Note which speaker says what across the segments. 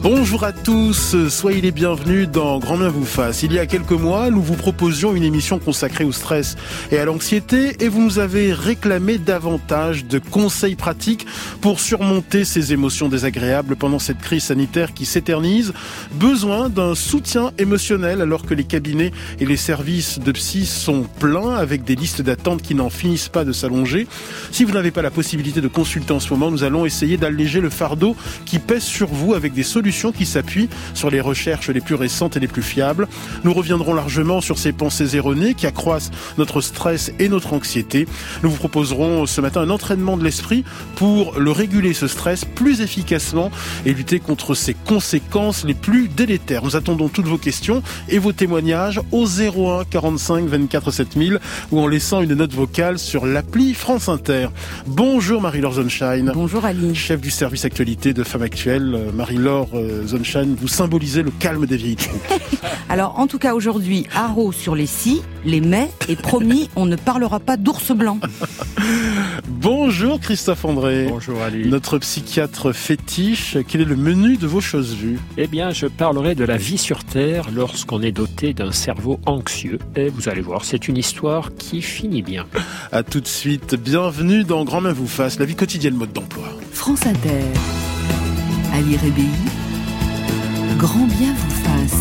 Speaker 1: Bonjour à tous, soyez les bienvenus dans Grand Bien vous fasse. Il y a quelques mois, nous vous proposions une émission consacrée au stress et à l'anxiété et vous nous avez réclamé davantage de conseils pratiques pour surmonter ces émotions désagréables pendant cette crise sanitaire qui s'éternise. Besoin d'un soutien émotionnel alors que les cabinets et les services de psy sont pleins avec des listes d'attente qui n'en finissent pas de s'allonger. Si vous n'avez pas la possibilité de consulter en ce moment, nous allons essayer d'alléger le fardeau qui pèse sur vous avec des solutions qui s'appuient sur les recherches les plus récentes et les plus fiables. Nous reviendrons largement sur ces pensées erronées qui accroissent notre stress et notre anxiété. Nous vous proposerons ce matin un entraînement de l'esprit pour le réguler, ce stress, plus efficacement et lutter contre ses conséquences les plus délétères. Nous attendons toutes vos questions et vos témoignages au 01 45 24 7000 ou en laissant une note vocale sur l'appli France Inter. Bonjour Marie-Laure Zonshine.
Speaker 2: Bonjour Ali.
Speaker 1: Chef du service actualité de Femmes Actuelles. Marie-Laure Zonshine, vous symbolisez le calme des vieilles troupes.
Speaker 2: Alors, en tout cas, aujourd'hui, haro sur les si, les mais, et promis, on ne parlera pas d'ours blanc.
Speaker 1: Bonjour Christophe André.
Speaker 3: Bonjour Ali.
Speaker 1: Notre psychiatre fétiche, quel est le menu de vos choses vues ?
Speaker 3: Eh bien, je parlerai de la vie sur Terre lorsqu'on est doté d'un cerveau anxieux. Et vous allez voir, c'est une histoire qui finit bien.
Speaker 1: À tout de suite, bienvenue dans Grand Bien vous fasse, la vie quotidienne mode d'emploi.
Speaker 2: France Inter, Ali Rébéi, Grand Bien vous fasse.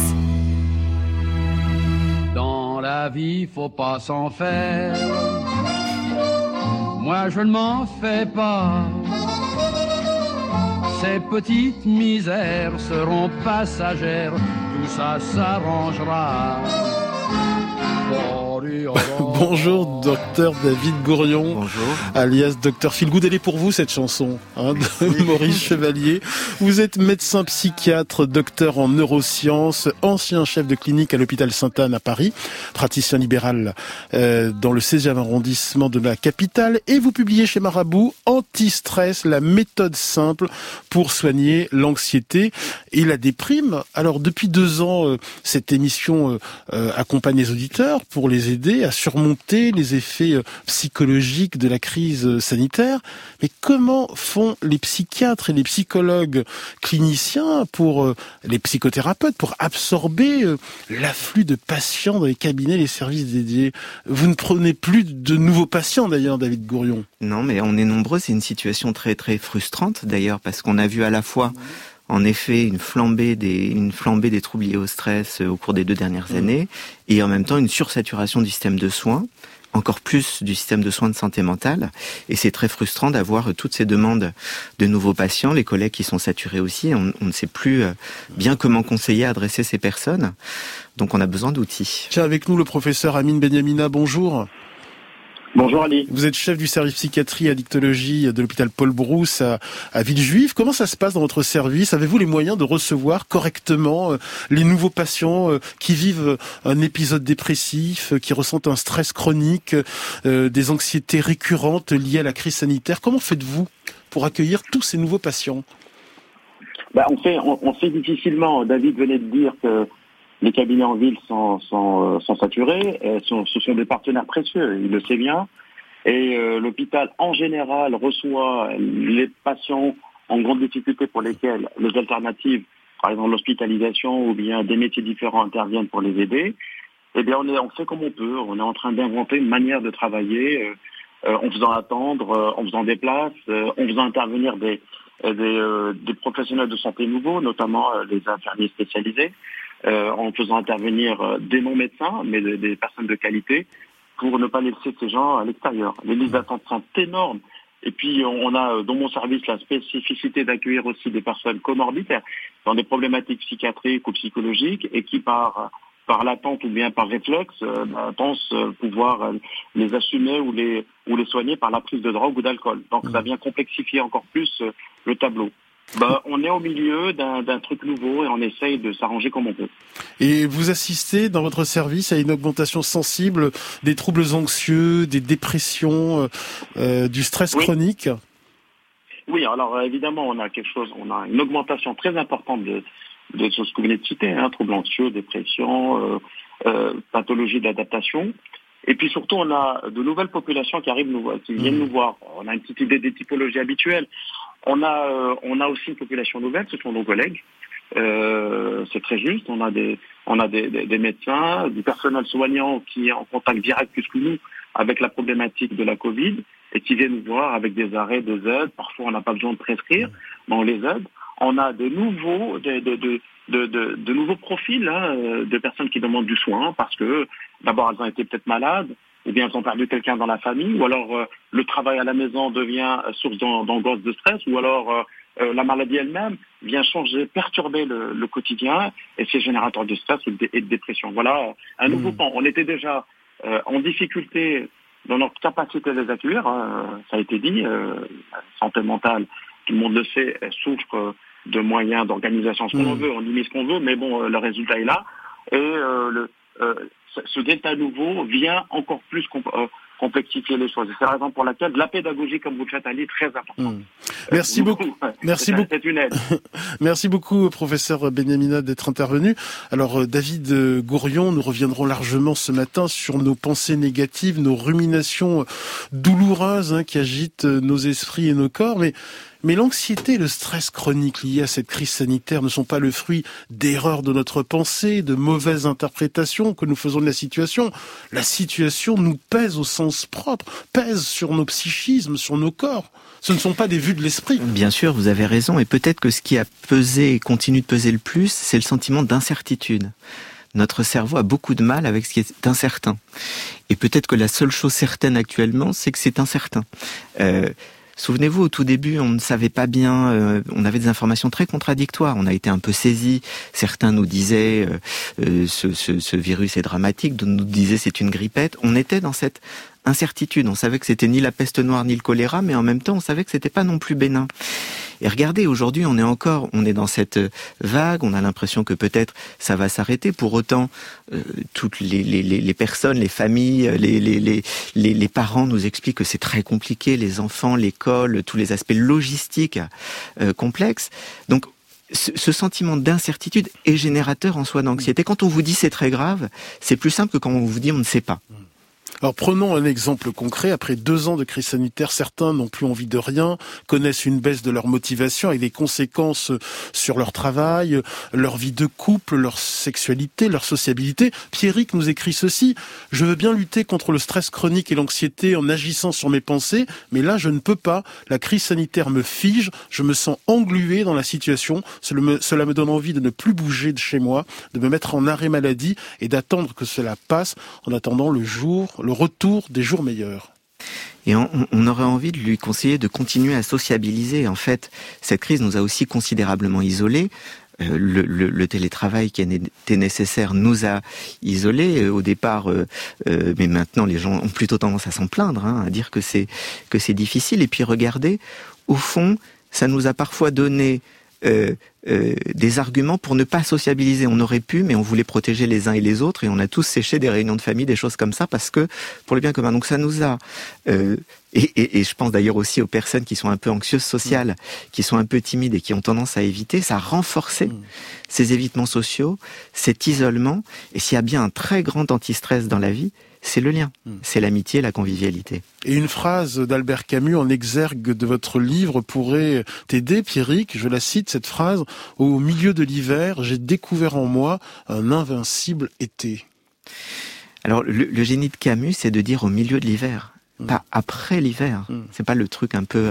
Speaker 4: Dans la vie, faut pas s'en faire. Moi, je ne m'en fais pas. Ces petites misères seront passagères. Tout ça s'arrangera.
Speaker 1: Bonjour docteur David Gourion.
Speaker 5: Bonjour.
Speaker 1: Alias docteur Feelgood. Elle est pour vous cette chanson de Maurice Chevalier. Vous êtes médecin psychiatre, docteur en neurosciences, ancien chef de clinique à l'hôpital Sainte-Anne à Paris, praticien libéral dans le 16e arrondissement de la capitale et vous publiez chez Marabout Anti-stress, la méthode simple pour soigner l'anxiété et la déprime. Alors depuis 2 ans, cette émission accompagne les auditeurs pour les aider à surmonter les effets psychologiques de la crise sanitaire. Mais comment font les psychiatres et les psychologues cliniciens pour les psychothérapeutes pour absorber l'afflux de patients dans les cabinets, les services dédiés ? Vous ne prenez plus de nouveaux patients d'ailleurs, David Gourion.
Speaker 5: Non, mais on est nombreux. C'est une situation très très frustrante d'ailleurs parce qu'on a vu à la fois en effet une flambée des troubles liés au stress au cours des 2 dernières années et en même temps une sursaturation du système de soins, encore plus du système de soins de santé mentale. Et c'est très frustrant d'avoir toutes ces demandes de nouveaux patients, les collègues qui sont saturés aussi. On ne sait plus bien comment conseiller, adresser ces personnes. Donc on a besoin d'outils.
Speaker 1: Tiens, avec nous le professeur Amine Benyamina, bonjour.
Speaker 6: Bonjour Ali.
Speaker 1: Vous êtes chef du service psychiatrie et addictologie de l'hôpital Paul Brousse à Villejuif. Comment ça se passe dans votre service ? Avez-vous les moyens de recevoir correctement les nouveaux patients qui vivent un épisode dépressif, qui ressentent un stress chronique, des anxiétés récurrentes liées à la crise sanitaire ? Comment faites-vous pour accueillir tous ces nouveaux patients ?
Speaker 6: On fait difficilement. David venait de dire que les cabinets en ville sont saturés, ce sont des partenaires précieux, il le sait bien. Et l'hôpital, en général, reçoit les patients en grande difficulté pour lesquels les alternatives, par exemple l'hospitalisation ou bien des métiers différents interviennent pour les aider. Eh bien, on fait comme on peut. On est en train d'inventer une manière de travailler en faisant attendre, en faisant des places, en faisant intervenir des professionnels de santé nouveaux, notamment les infirmiers spécialisés. En faisant intervenir des non-médecins, mais des personnes de qualité, pour ne pas laisser ces gens à l'extérieur. Les listes d'attente sont énormes. Et puis, on a dans mon service la spécificité d'accueillir aussi des personnes comorbides dans des problématiques psychiatriques ou psychologiques et qui, par l'attente ou bien par réflexe, pensent pouvoir les assumer ou les soigner par la prise de drogue ou d'alcool. Donc, ça vient complexifier encore plus le tableau. On est au milieu d'un truc nouveau et on essaye de s'arranger comme on peut.
Speaker 1: Et vous assistez dans votre service à une augmentation sensible des troubles anxieux, des dépressions, du stress chronique ?
Speaker 6: Oui, alors évidemment, on a une augmentation très importante de ce que vous venez de citer, troubles anxieux, dépression, pathologie d'adaptation. Et puis surtout, on a de nouvelles populations qui viennent nous voir. On a une petite idée des typologies habituelles. On a aussi une population nouvelle, ce sont nos collègues, c'est très juste. On a des médecins, du personnel soignant qui est en contact direct plus que nous avec la problématique de la Covid et qui viennent nous voir avec des arrêts, des aides. Parfois, on n'a pas besoin de prescrire, mais on les aide. On a de nouveaux profils de personnes qui demandent du soin parce que d'abord elles ont été peut-être malades, ou bien elles ont perdu quelqu'un dans la famille, ou alors le travail à la maison devient source d'angoisse, de stress, ou alors la maladie elle-même vient changer, perturber le quotidien, et c'est générateur de stress et de dépression. Voilà un nouveau pan. On était déjà en difficulté dans notre capacité à les accueillir, ça a été dit, la santé mentale, tout le monde le sait, elle souffre de moyens d'organisation, ce qu'on veut, on limite ce qu'on veut, mais bon, le résultat est là. Et ce delta nouveau vient encore plus complexifier les choses. Et c'est la raison pour laquelle la pédagogie, comme vous le faites, Ali, est très importante.
Speaker 1: Merci beaucoup. Merci beaucoup.
Speaker 6: C'est une aide.
Speaker 1: Merci beaucoup, professeur Benyamina, d'être intervenu. Alors, David Gourion, nous reviendrons largement ce matin sur nos pensées négatives, nos ruminations douloureuses qui agitent nos esprits et nos corps. Mais l'anxiété et le stress chronique liés à cette crise sanitaire ne sont pas le fruit d'erreurs de notre pensée, de mauvaises interprétations que nous faisons de la situation. La situation nous pèse au sens propre, pèse sur nos psychismes, sur nos corps. Ce ne sont pas des vues de l'esprit.
Speaker 5: Bien sûr, vous avez raison. Et peut-être que ce qui a pesé et continue de peser le plus, c'est le sentiment d'incertitude. Notre cerveau a beaucoup de mal avec ce qui est incertain. Et peut-être que la seule chose certaine actuellement, c'est que c'est incertain. Souvenez-vous, au tout début, on ne savait pas bien, on avait des informations très contradictoires, on a été un peu saisis. Certains nous disaient ce virus est dramatique, d'autres nous disaient c'est une grippette. On était dans cette incertitude, on savait que c'était ni la peste noire ni le choléra, mais en même temps on savait que c'était pas non plus bénin. Et regardez, aujourd'hui on est dans cette vague, on a l'impression que peut-être ça va s'arrêter. Pour autant, toutes les personnes, les familles, les parents nous expliquent que c'est très compliqué, les enfants, l'école, tous les aspects logistiques complexes. Donc ce sentiment d'incertitude est générateur en soi d'anxiété. Quand on vous dit c'est très grave, c'est plus simple que quand on vous dit on ne sait pas.
Speaker 1: Alors prenons un exemple concret. Après 2 ans de crise sanitaire, certains n'ont plus envie de rien, connaissent une baisse de leur motivation avec des conséquences sur leur travail, leur vie de couple, leur sexualité, leur sociabilité. Pierrick nous écrit ceci: « Je veux bien lutter contre le stress chronique et l'anxiété en agissant sur mes pensées, mais là je ne peux pas. La crise sanitaire me fige, je me sens englué dans la situation. Cela me donne envie de ne plus bouger de chez moi, de me mettre en arrêt maladie et d'attendre que cela passe en attendant le retour des jours meilleurs. »
Speaker 5: Et on aurait envie de lui conseiller de continuer à sociabiliser. En fait, cette crise nous a aussi considérablement isolés. Le télétravail qui était nécessaire nous a isolés au départ, mais maintenant les gens ont plutôt tendance à s'en plaindre, à dire que c'est difficile. Et puis regardez, au fond, ça nous a parfois donné des arguments pour ne pas sociabiliser. On aurait pu, mais on voulait protéger les uns et les autres, et on a tous séché des réunions de famille, des choses comme ça, parce que pour le bien commun. Donc ça nous a et je pense d'ailleurs aussi aux personnes qui sont un peu anxieuses sociales, qui sont un peu timides et qui ont tendance à éviter. Ça a renforcé ces évitements sociaux, cet isolement. Et s'il y a bien un très grand anti-stress dans la vie, c'est le lien, c'est l'amitié, la convivialité.
Speaker 1: Et une phrase d'Albert Camus en exergue de votre livre pourrait t'aider, Pierrick. Je la cite, cette phrase: « Au milieu de l'hiver, j'ai découvert en moi un invincible été. »
Speaker 5: Alors, le génie de Camus, c'est de dire au milieu de l'hiver, pas après l'hiver. C'est pas le truc un peu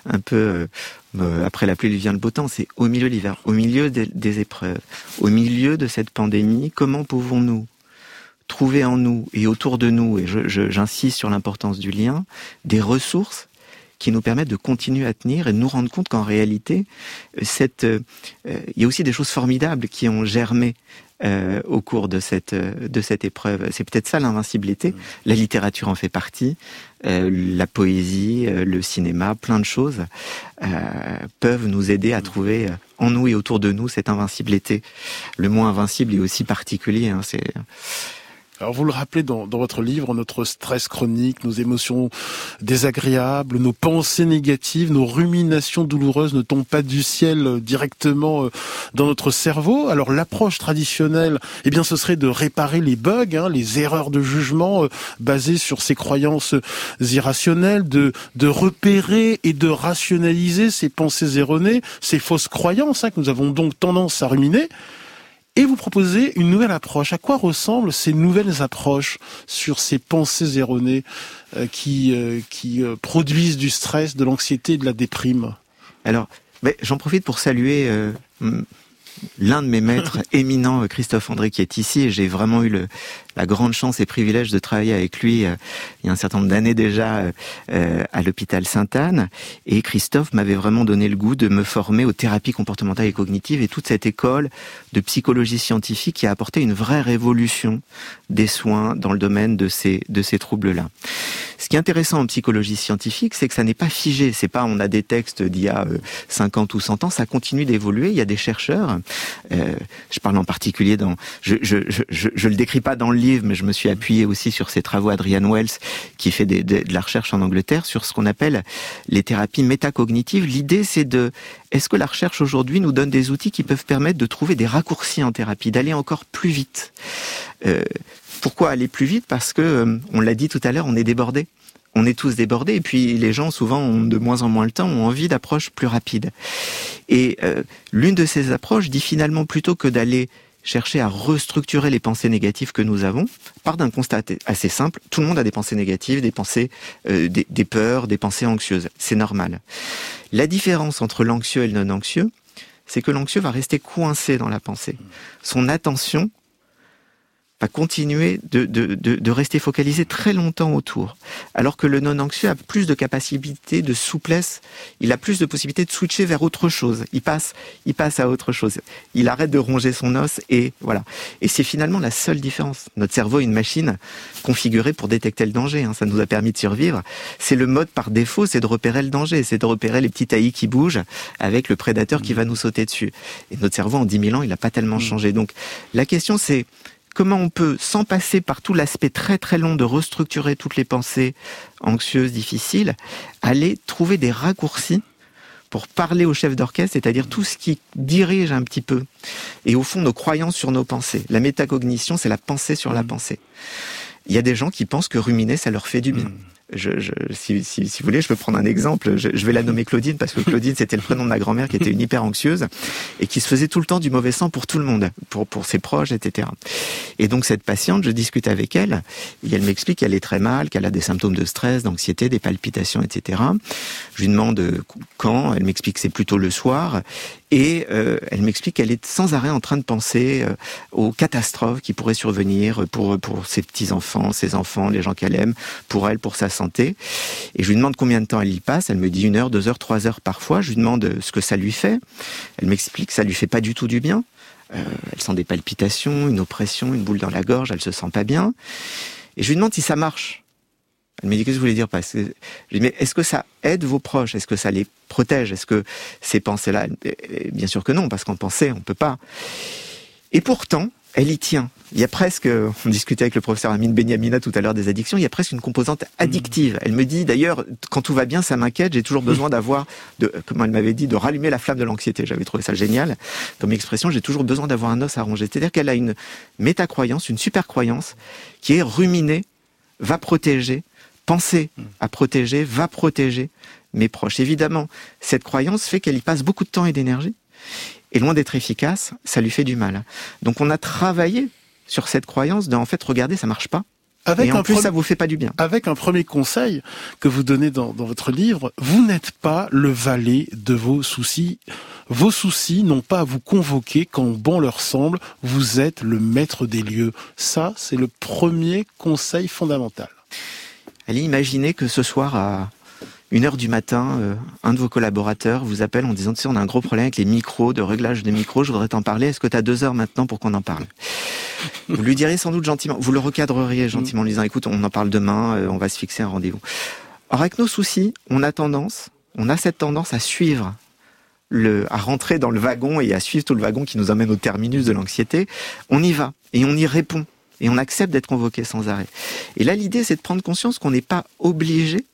Speaker 5: après la pluie vient le beau temps, c'est au milieu de l'hiver, au milieu des épreuves, au milieu de cette pandémie. Comment pouvons-nous trouver en nous et autour de nous, et j'insiste sur l'importance du lien, des ressources qui nous permettent de continuer à tenir et de nous rendre compte qu'en réalité, il y a aussi des choses formidables qui ont germé au cours de cette épreuve. C'est peut-être ça l'invincibilité. La littérature en fait partie, la poésie, le cinéma, plein de choses peuvent nous aider à trouver en nous et autour de nous cette invincibilité. Le mot invincible est aussi particulier.
Speaker 1: Alors vous le rappelez dans votre livre, notre stress chronique, nos émotions désagréables, nos pensées négatives, nos ruminations douloureuses ne tombent pas du ciel directement dans notre cerveau. Alors l'approche traditionnelle, eh bien ce serait de réparer les bugs, les erreurs de jugement basées sur ces croyances irrationnelles, de repérer et de rationaliser ces pensées erronées, ces fausses croyances que nous avons donc tendance à ruminer. Et vous proposez une nouvelle approche. À quoi ressemblent ces nouvelles approches sur ces pensées erronées qui produisent du stress, de l'anxiété et de la déprime?
Speaker 5: Alors, j'en profite pour saluer l'un de mes maîtres éminents, Christophe André, qui est ici, et j'ai vraiment eu la grande chance et privilège de travailler avec lui il y a un certain nombre d'années déjà à l'hôpital Sainte-Anne. Et Christophe m'avait vraiment donné le goût de me former aux thérapies comportementales et cognitives et toute cette école de psychologie scientifique qui a apporté une vraie révolution des soins dans le domaine de ces troubles-là. Ce qui est intéressant en psychologie scientifique, c'est que ça n'est pas figé. C'est pas on a des textes d'il y a 50 ou 100 ans, ça continue d'évoluer. Il y a des chercheurs. Je parle en particulier je le décris pas dans le livre, mais je me suis appuyé aussi sur ces travaux Adrian Wells, qui fait de la recherche en Angleterre sur ce qu'on appelle les thérapies métacognitives. L'idée, c'est est-ce que la recherche aujourd'hui nous donne des outils qui peuvent permettre de trouver des raccourcis en thérapie, d'aller encore plus vite. Pourquoi aller plus vite? Parce que, on l'a dit tout à l'heure, on est débordés. On est tous débordés, et puis les gens souvent ont de moins en moins le temps, ont envie d'approches plus rapides. Et l'une de ces approches dit finalement, plutôt que d'aller chercher à restructurer les pensées négatives que nous avons, part d'un constat assez simple: tout le monde a des pensées négatives, des pensées, des peurs, des pensées anxieuses. C'est normal. La différence entre l'anxieux et le non-anxieux, c'est que l'anxieux va rester coincé dans la pensée. Son attention va continuer de rester focalisé très longtemps autour. Alors que le non-anxieux a plus de capacité de souplesse, il a plus de possibilités de switcher vers autre chose. Il passe à autre chose. Il arrête de ronger son os et voilà. Et c'est finalement la seule différence. Notre cerveau est une machine configurée pour détecter le danger. Ça nous a permis de survivre. C'est le mode par défaut, c'est de repérer le danger. C'est de repérer les petits taillis qui bougent avec le prédateur qui va nous sauter dessus. Et notre cerveau, en 10 000 ans, il n'a pas tellement changé. Donc, la question, c'est comment on peut, sans passer par tout l'aspect très très long de restructurer toutes les pensées anxieuses, difficiles, aller trouver des raccourcis pour parler au chef d'orchestre, c'est-à-dire tout ce qui dirige un petit peu, et au fond nos croyances sur nos pensées. La métacognition, c'est la pensée sur la pensée. Il y a des gens qui pensent que ruminer, ça leur fait du bien. Si vous voulez, je peux prendre un exemple. Je vais la nommer Claudine, parce que Claudine, c'était le prénom de ma grand-mère qui était une hyper anxieuse et qui se faisait tout le temps du mauvais sang pour tout le monde, pour ses proches, etc. Et donc, cette patiente, je discute avec elle et elle m'explique qu'elle est très mal, qu'elle a des symptômes de stress, d'anxiété, des palpitations, etc. Je lui demande quand. Elle m'explique que c'est plutôt le soir. Et elle m'explique qu'elle est sans arrêt en train de penser aux catastrophes qui pourraient survenir pour ses petits-enfants, ses enfants, les gens qu'elle aime, pour elle, pour sa santé. Et je lui demande combien de temps elle y passe. Elle me dit 1 heure, 2 heures, 3 heures parfois. Je lui demande ce que ça lui fait. Elle m'explique que ça lui fait pas du tout du bien. Elle sent des palpitations, une oppression, une boule dans la gorge, elle se sent pas bien. Et je lui demande si ça marche. Elle me dit, qu'est-ce que vous voulez dire? Parce que je lui dis, mais est-ce que ça aide vos proches? Est-ce que ça les protège? Est-ce que ces pensées-là, bien sûr que non, parce qu'en penser, on peut pas. Et pourtant, elle y tient. Il y a presque, on discutait avec le professeur Amine Benyamina tout à l'heure des addictions, il y a presque une composante addictive. Elle me dit, d'ailleurs, quand tout va bien, ça m'inquiète, j'ai toujours besoin comment elle m'avait dit, de rallumer la flamme de l'anxiété. J'avais trouvé ça génial comme expression, j'ai toujours besoin d'avoir un os à ronger. C'est-à-dire qu'elle a une métacroyance, une super croyance, qui est ruminer, va protéger, penser à protéger, va protéger mes proches. Évidemment, cette croyance fait qu'elle y passe beaucoup de temps et d'énergie. Et loin d'être efficace, ça lui fait du mal. Donc on a travaillé sur cette croyance en fait, regardez, ça marche pas. Et en plus, ça vous fait pas du bien.
Speaker 1: Avec un premier conseil que vous donnez dans votre livre, vous n'êtes pas le valet de vos soucis. Vos soucis n'ont pas à vous convoquer quand bon leur semble. Vous êtes le maître des lieux. Ça, c'est le premier conseil fondamental.
Speaker 5: Allez imaginer que ce soir, à 1h du matin, un de vos collaborateurs vous appelle en disant, tu sais, on a un gros problème avec les micros, de réglage de micros, je voudrais t'en parler, est-ce que tu as 2 heures maintenant pour qu'on en parle? Vous lui direz sans doute gentiment, vous le recadreriez gentiment en lui disant, écoute, on en parle demain, on va se fixer un rendez-vous. Or, avec nos soucis, on a cette tendance à suivre, à rentrer dans le wagon et à suivre tout le wagon qui nous amène au terminus de l'anxiété. On y va et on y répond. Et on accepte d'être convoqué sans arrêt. Et là, l'idée, c'est de prendre conscience qu'on n'est pas obligé,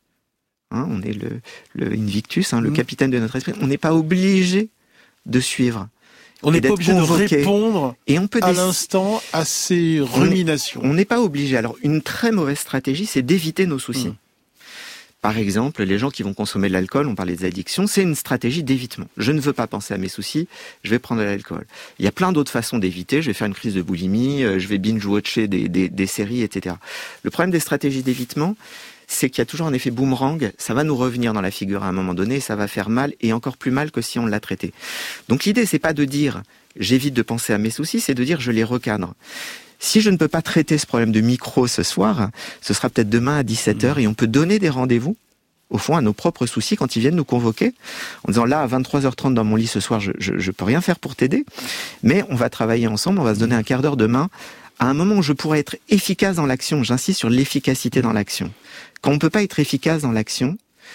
Speaker 5: on est le Invictus, le capitaine de notre esprit, on n'est pas obligé de suivre.
Speaker 1: On n'est pas obligé de répondre
Speaker 5: et on peut
Speaker 1: à l'instant à ces ruminations.
Speaker 5: On n'est pas obligé. Alors, une très mauvaise stratégie, c'est d'éviter nos soucis. Par exemple, les gens qui vont consommer de l'alcool, on parlait des addictions, c'est une stratégie d'évitement. Je ne veux pas penser à mes soucis, je vais prendre de l'alcool. Il y a plein d'autres façons d'éviter, je vais faire une crise de boulimie, je vais binge-watcher des séries, etc. Le problème des stratégies d'évitement, c'est qu'il y a toujours un effet boomerang, ça va nous revenir dans la figure à un moment donné, ça va faire mal, et encore plus mal que si on l'a traité. Donc l'idée, c'est pas de dire j'évite de penser à mes soucis, c'est de dire je les recadre. Si je ne peux pas traiter ce problème de micro ce soir, ce sera peut-être demain à 17h, et on peut donner des rendez-vous, au fond, à nos propres soucis quand ils viennent nous convoquer, en disant là, à 23h30 dans mon lit ce soir, je peux rien faire pour t'aider, mais on va travailler ensemble, on va se donner un quart d'heure demain, à un moment où je pourrais être efficace dans l'action. J'insiste sur l'efficacité dans l'action. Quand on ne peut pas être efficace dans l'action,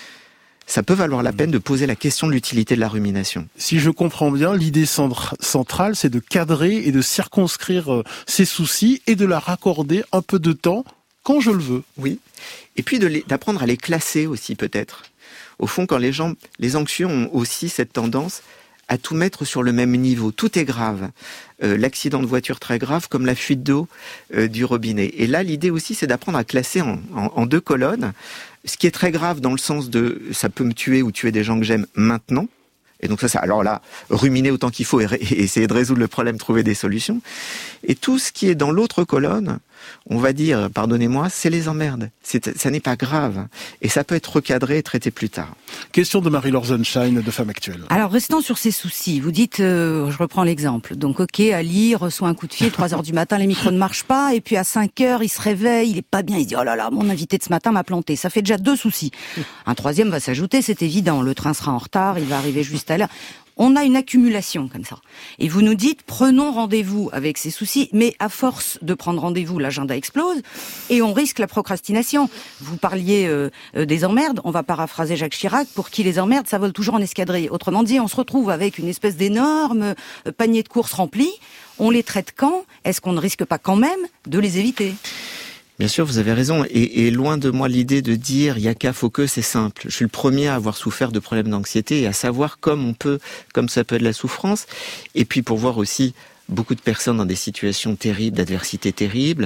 Speaker 5: ça peut valoir la peine de poser la question de l'utilité de la rumination.
Speaker 1: Si je comprends bien, l'idée centrale, c'est de cadrer et de circonscrire ses soucis et de leur accorder un peu de temps quand je le veux.
Speaker 5: Oui. Et puis d'apprendre à les classer aussi, peut-être. Au fond, quand les anxieux ont aussi cette tendance à tout mettre sur le même niveau. Tout est grave. L'accident de voiture très grave, comme la fuite d'eau du robinet. Et là, l'idée aussi, c'est d'apprendre à classer en deux colonnes. Ce qui est très grave dans le sens de ça peut me tuer ou tuer des gens que j'aime maintenant. Et donc alors là, ruminer autant qu'il faut et essayer de résoudre le problème, trouver des solutions. Et tout ce qui est dans l'autre colonne, on va dire, pardonnez-moi, c'est les emmerdes. Ça n'est pas grave. Et ça peut être recadré et traité plus tard.
Speaker 1: Question de Marie-Laure Sunshine de Femme Actuelle.
Speaker 2: Alors, restant sur ces soucis, vous dites, je reprends l'exemple. Donc, ok, Ali reçoit un coup de fil, 3h du matin, les micros ne marchent pas, et puis à 5h, il se réveille, il est pas bien, il se dit, oh là là, mon invité de ce matin m'a planté. Ça fait déjà 2 soucis. Un troisième va s'ajouter, c'est évident. Le train sera en retard, il va arriver juste à l'heure. On a une accumulation comme ça. Et vous nous dites, prenons rendez-vous avec ces soucis, mais à force de prendre rendez-vous, l'agenda explose et on risque la procrastination. Vous parliez des emmerdes, on va paraphraser Jacques Chirac, pour qui les emmerdes, ça vole toujours en escadrille. Autrement dit, on se retrouve avec une espèce d'énorme panier de courses rempli. On les traite quand ? Est-ce qu'on ne risque pas quand même de les éviter ?
Speaker 5: Bien sûr, vous avez raison. Et loin de moi l'idée de dire il y a qu'à, faut que, c'est simple. Je suis le premier à avoir souffert de problèmes d'anxiété et à savoir comme ça peut être la souffrance. Et puis pour voir aussi beaucoup de personnes dans des situations terribles, d'adversité terrible,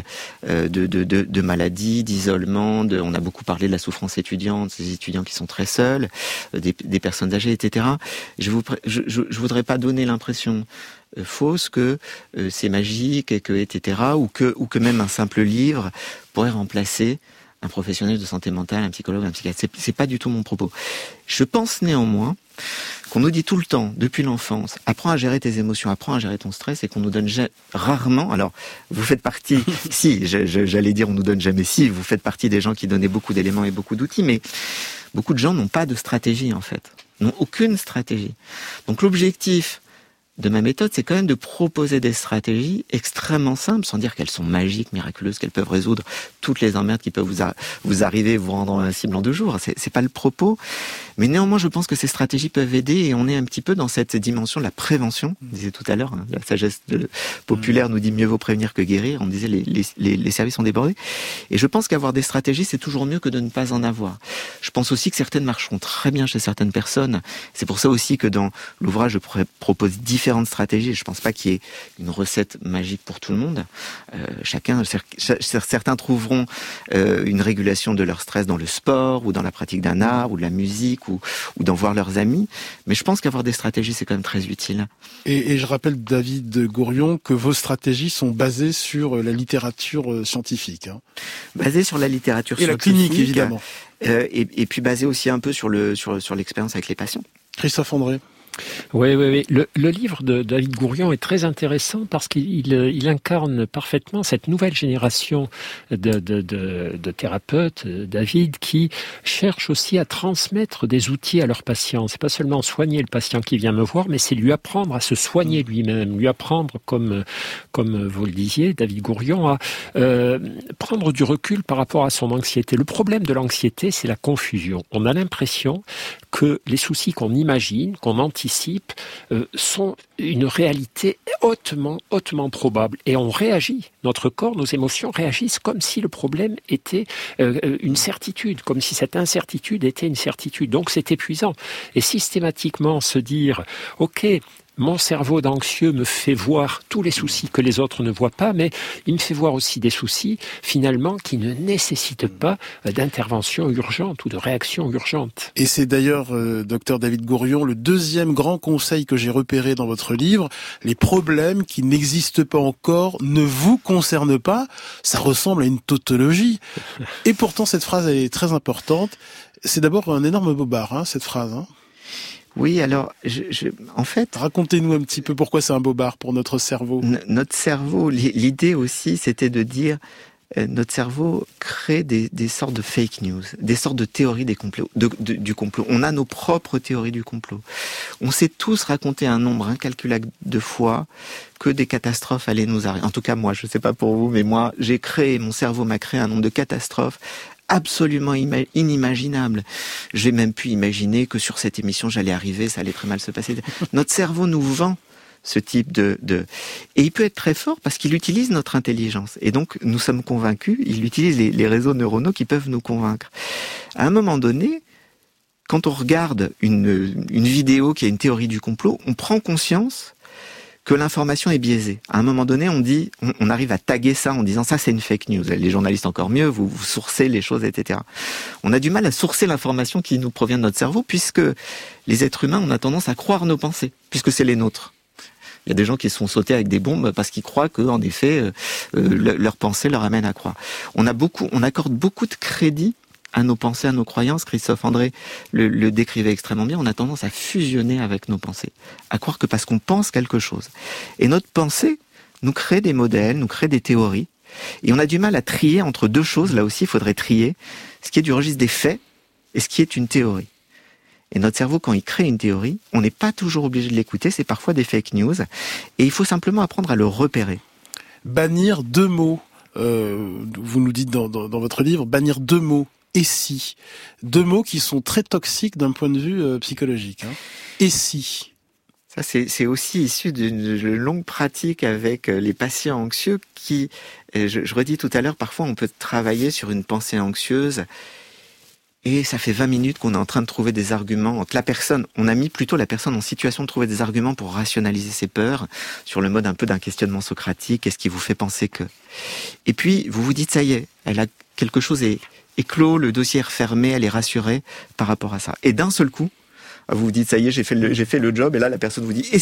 Speaker 5: de maladies, d'isolement. On a beaucoup parlé de la souffrance étudiante, ces étudiants qui sont très seuls, des personnes âgées, etc. Je voudrais pas donner l'impression fausse que c'est magique et que etc. ou que même un simple livre pourrait remplacer un professionnel de santé mentale, un psychologue, un psychiatre. C'est pas du tout mon propos. Je pense néanmoins qu'on nous dit tout le temps, depuis l'enfance, apprends à gérer tes émotions, apprends à gérer ton stress, et qu'on nous donne rarement, alors vous faites partie, si, j'allais dire on nous donne jamais si, vous faites partie des gens qui donnaient beaucoup d'éléments et beaucoup d'outils, mais beaucoup de gens n'ont pas de stratégie en fait, n'ont aucune stratégie. Donc l'objectif de ma méthode, c'est quand même de proposer des stratégies extrêmement simples, sans dire qu'elles sont magiques, miraculeuses, qu'elles peuvent résoudre toutes les emmerdes qui peuvent vous arriver, vous rendre invincible en 2 jours. C'est pas le propos. Mais néanmoins, je pense que ces stratégies peuvent aider, et on est un petit peu dans cette dimension de la prévention. On disait tout à l'heure, la sagesse populaire nous dit mieux vaut prévenir que guérir. On disait les services sont débordés. Et je pense qu'avoir des stratégies, c'est toujours mieux que de ne pas en avoir. Je pense aussi que certaines marcheront très bien chez certaines personnes. C'est pour ça aussi que dans l'ouvrage, je propose différentes stratégies. Je pense pas qu'il y ait une recette magique pour tout le monde. Certains trouveront une régulation de leur stress dans le sport, ou dans la pratique d'un art, ou de la musique, ou d'en voir leurs amis. Mais je pense qu'avoir des stratégies, c'est quand même très utile.
Speaker 1: Et je rappelle, David Gourion, que vos stratégies sont basées sur la littérature scientifique.
Speaker 5: Basées sur la littérature
Speaker 1: et
Speaker 5: scientifique.
Speaker 1: Et la clinique, évidemment.
Speaker 5: Et puis basées aussi un peu sur l'expérience avec les patients.
Speaker 1: Christophe André.
Speaker 3: Oui. Le livre de David Gourion est très intéressant parce qu'il incarne parfaitement cette nouvelle génération de thérapeutes, David, qui cherche aussi à transmettre des outils à leurs patients. C'est pas seulement soigner le patient qui vient me voir, mais c'est lui apprendre à se soigner lui-même, lui apprendre, comme vous le disiez, David Gourion, à prendre du recul par rapport à son anxiété. Le problème de l'anxiété, c'est la confusion. On a l'impression que les soucis qu'on imagine, qu'on anticipe, anticipent sont une réalité hautement probable. Et on réagit, notre corps, nos émotions réagissent comme si le problème était une certitude, comme si cette incertitude était une certitude. Donc c'est épuisant. Et systématiquement se dire, ok, mon cerveau d'anxieux me fait voir tous les soucis que les autres ne voient pas, mais il me fait voir aussi des soucis, finalement, qui ne nécessitent pas d'intervention urgente ou de réaction urgente.
Speaker 1: Et c'est d'ailleurs, docteur David Gourion, le deuxième grand conseil que j'ai repéré dans votre livre. Les problèmes qui n'existent pas encore ne vous concernent pas. Ça ressemble à une tautologie. Et pourtant, cette phrase, elle est très importante. C'est d'abord un énorme bobard, cette phrase.
Speaker 5: Oui, alors, en fait...
Speaker 1: Racontez-nous un petit peu pourquoi c'est un bobard pour notre cerveau.
Speaker 5: Notre cerveau, l'idée aussi, c'était de dire, notre cerveau crée des sortes de fake news, des sortes de théories du complot. On a nos propres théories du complot. On s'est tous raconté un nombre incalculable de fois que des catastrophes allaient nous arriver. En tout cas, moi, je ne sais pas pour vous, mais moi, mon cerveau m'a créé un nombre de catastrophes absolument inimaginable. J'ai même pu imaginer que sur cette émission j'allais arriver, ça allait très mal se passer. Notre cerveau nous vend ce type de... Et il peut être très fort parce qu'il utilise notre intelligence. Et donc, nous sommes convaincus, il utilise les réseaux neuronaux qui peuvent nous convaincre. À un moment donné, quand on regarde une vidéo qui a une théorie du complot, on prend conscience que l'information est biaisée. À un moment donné, on arrive à taguer ça en disant ça c'est une fake news. Les journalistes encore mieux, vous sourcez les choses, etc. On a du mal à sourcer l'information qui nous provient de notre cerveau puisque les êtres humains, on a tendance à croire nos pensées, puisque c'est les nôtres. Il y a des gens qui se font sauter avec des bombes parce qu'ils croient que, en effet, leurs pensées leur amènent à croire. On accorde beaucoup de crédit à nos pensées, à nos croyances. Christophe André le décrivait extrêmement bien. On a tendance à fusionner avec nos pensées, à croire que parce qu'on pense quelque chose. Et notre pensée nous crée des modèles, nous crée des théories. Et on a du mal à trier entre deux choses. Là aussi, il faudrait trier ce qui est du registre des faits et ce qui est une théorie. Et notre cerveau, quand il crée une théorie, on n'est pas toujours obligé de l'écouter. C'est parfois des fake news. Et il faut simplement apprendre à le repérer.
Speaker 1: Bannir deux mots. Vous nous dites dans votre livre, bannir deux mots. Et si, deux mots qui sont très toxiques d'un point de vue psychologique. Et si.
Speaker 5: Ça, c'est aussi issu d'une longue pratique avec les patients anxieux qui, je redis tout à l'heure, parfois on peut travailler sur une pensée anxieuse et ça fait 20 minutes qu'on est en train de trouver des arguments entre la personne. On a mis plutôt la personne en situation de trouver des arguments pour rationaliser ses peurs sur le mode un peu d'un questionnement socratique. Qu'est-ce qui vous fait penser que... Et puis, vous vous dites, ça y est, quelque chose est clos, le dossier est refermé, elle est rassurée par rapport à ça. Et d'un seul coup, vous vous dites, ça y est, j'ai fait le job, et là, la personne vous dit, et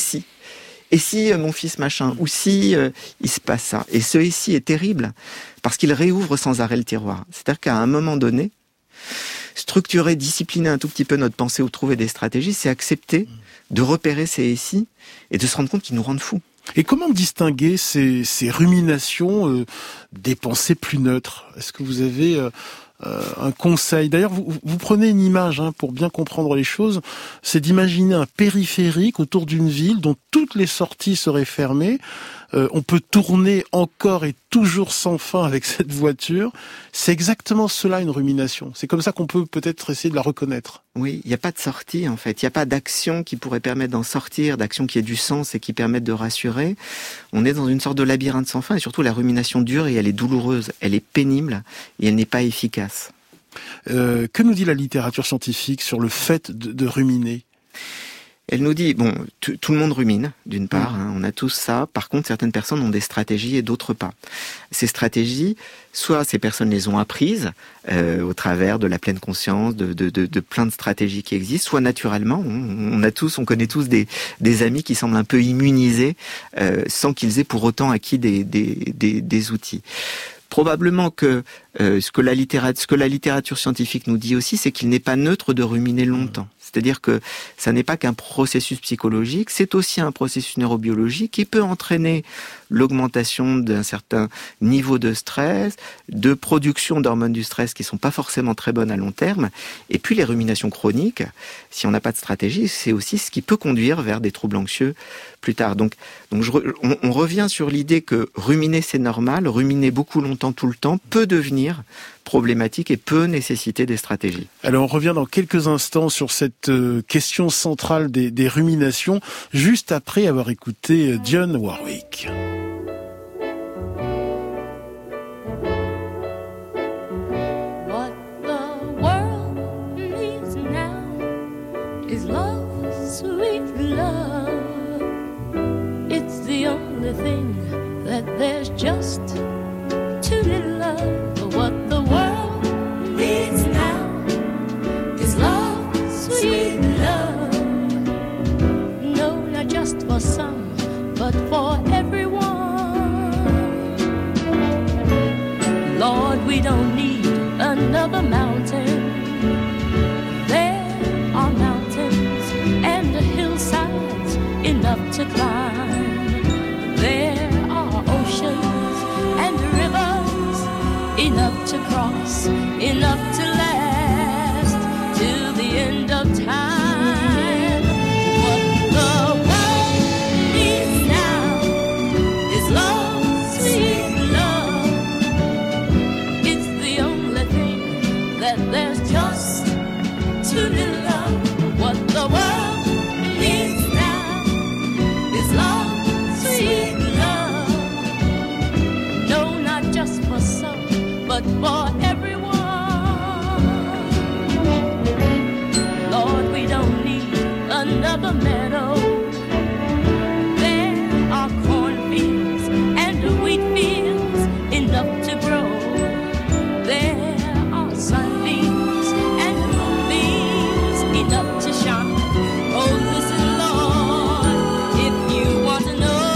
Speaker 5: si mon fils machin, ou si il se passe ça. Et ce « et si » est terrible, parce qu'il réouvre sans arrêt le tiroir. C'est-à-dire qu'à un moment donné, structurer, discipliner un tout petit peu notre pensée ou trouver des stratégies, c'est accepter de repérer ces « et si » et de se rendre compte qu'ils nous rendent fous.
Speaker 1: Et comment distinguer ces ruminations des pensées plus neutres ? Est-ce que vous avez un conseil ? D'ailleurs, vous prenez une image pour bien comprendre les choses, c'est d'imaginer un périphérique autour d'une ville dont toutes les sorties seraient fermées. On peut tourner encore et toujours sans fin avec cette voiture. C'est exactement cela, une rumination. C'est comme ça qu'on peut peut-être essayer de la reconnaître.
Speaker 5: Oui, il n'y a pas de sortie en fait. Il n'y a pas d'action qui pourrait permettre d'en sortir, d'action qui ait du sens et qui permette de rassurer. On est dans une sorte de labyrinthe sans fin et surtout la rumination dure et elle est douloureuse, elle est pénible et elle n'est pas efficace.
Speaker 1: Que nous dit la littérature scientifique sur le fait de ruminer ?
Speaker 5: Elle nous dit, tout le monde rumine, d'une part, on a tous ça. Par contre, certaines personnes ont des stratégies et d'autres pas. Ces stratégies, soit ces personnes les ont apprises au travers de la pleine conscience, de plein de stratégies qui existent, soit naturellement, on connaît tous des amis qui semblent un peu immunisés sans qu'ils aient pour autant acquis des outils. Probablement que ce que la littérature scientifique nous dit aussi, c'est qu'il n'est pas neutre de ruminer longtemps. C'est-à-dire que ça n'est pas qu'un processus psychologique, c'est aussi un processus neurobiologique qui peut entraîner l'augmentation d'un certain niveau de stress, de production d'hormones du stress qui sont pas forcément très bonnes à long terme. Et puis les ruminations chroniques, si on n'a pas de stratégie, c'est aussi ce qui peut conduire vers des troubles anxieux plus tard. Donc on revient sur l'idée que ruminer c'est normal, ruminer beaucoup longtemps tout le temps peut devenir problématique et peut nécessiter des stratégies.
Speaker 1: Alors on revient dans quelques instants sur cette question centrale des ruminations, juste après avoir écouté Dionne Warwick.
Speaker 7: There's just too little love. What the world needs now is love, sweet love. No, not just for some, but for everyone. Lord, we don't need another mountain. There are mountains and hillsides enough to climb. There enough to cross, enough to last till the end of time. What the world needs now is love, sweet love. It's the only thing that there's just too little of. What the world needs now is love, sweet love. No, not just for some, but for everyone. Lord, we don't need another meadow. There are cornfields and wheat fields enough to grow. There are sunbeams and moonbeams enough to shine. Oh, listen, Lord, if you want to know.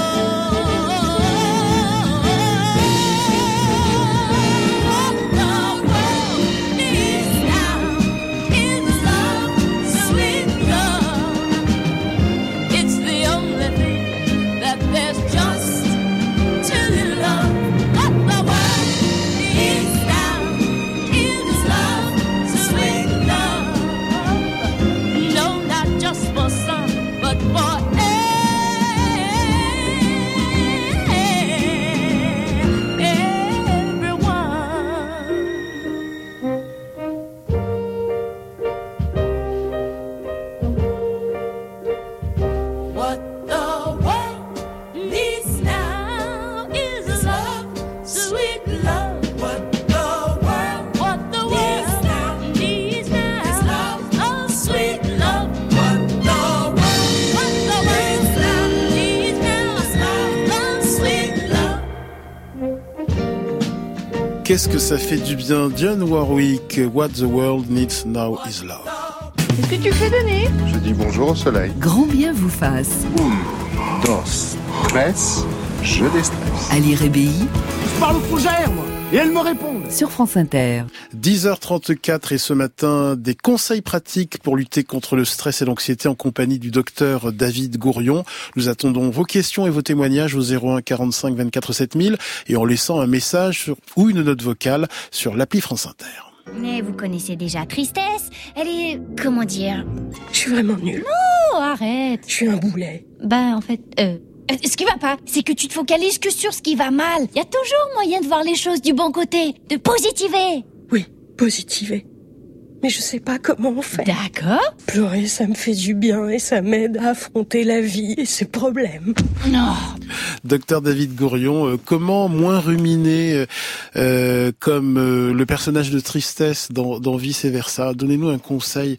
Speaker 1: Qu'est-ce que ça fait du bien, Dionne Warwick, What the World Needs Now is Love.
Speaker 8: Est-ce que tu fais donner ?
Speaker 9: Je dis bonjour au soleil.
Speaker 10: Grand bien vous fasse.
Speaker 9: Dos, stress, je déstresse.
Speaker 10: Ali Rébéi.
Speaker 8: Je parle aux fougères, moi, et elles me répondent.
Speaker 10: Sur France Inter.
Speaker 1: 10h34 et ce matin, des conseils pratiques pour lutter contre le stress et l'anxiété en compagnie du docteur David Gourion. Nous attendons vos questions et vos témoignages au 01 45 24 7000 et en laissant un message ou une note vocale sur l'appli France Inter.
Speaker 11: Mais vous connaissez déjà Tristesse. Elle est... comment dire ?
Speaker 12: Je suis vraiment nulle.
Speaker 11: Oh, arrête.
Speaker 12: Je suis un boulet.
Speaker 11: Bah, en fait... ce qui va pas, c'est que tu te focalises que sur ce qui va mal. Il y a toujours moyen de voir les choses du bon côté, de positiver.
Speaker 12: Oui, positiver. Mais je sais pas comment on fait.
Speaker 11: D'accord.
Speaker 12: Pleurer, ça me fait du bien et ça m'aide à affronter la vie et ses problèmes.
Speaker 11: Non.
Speaker 1: Docteur David Gourion, comment moins ruminer comme le personnage de Tristesse dans Vice et Versa ? Donnez-nous un conseil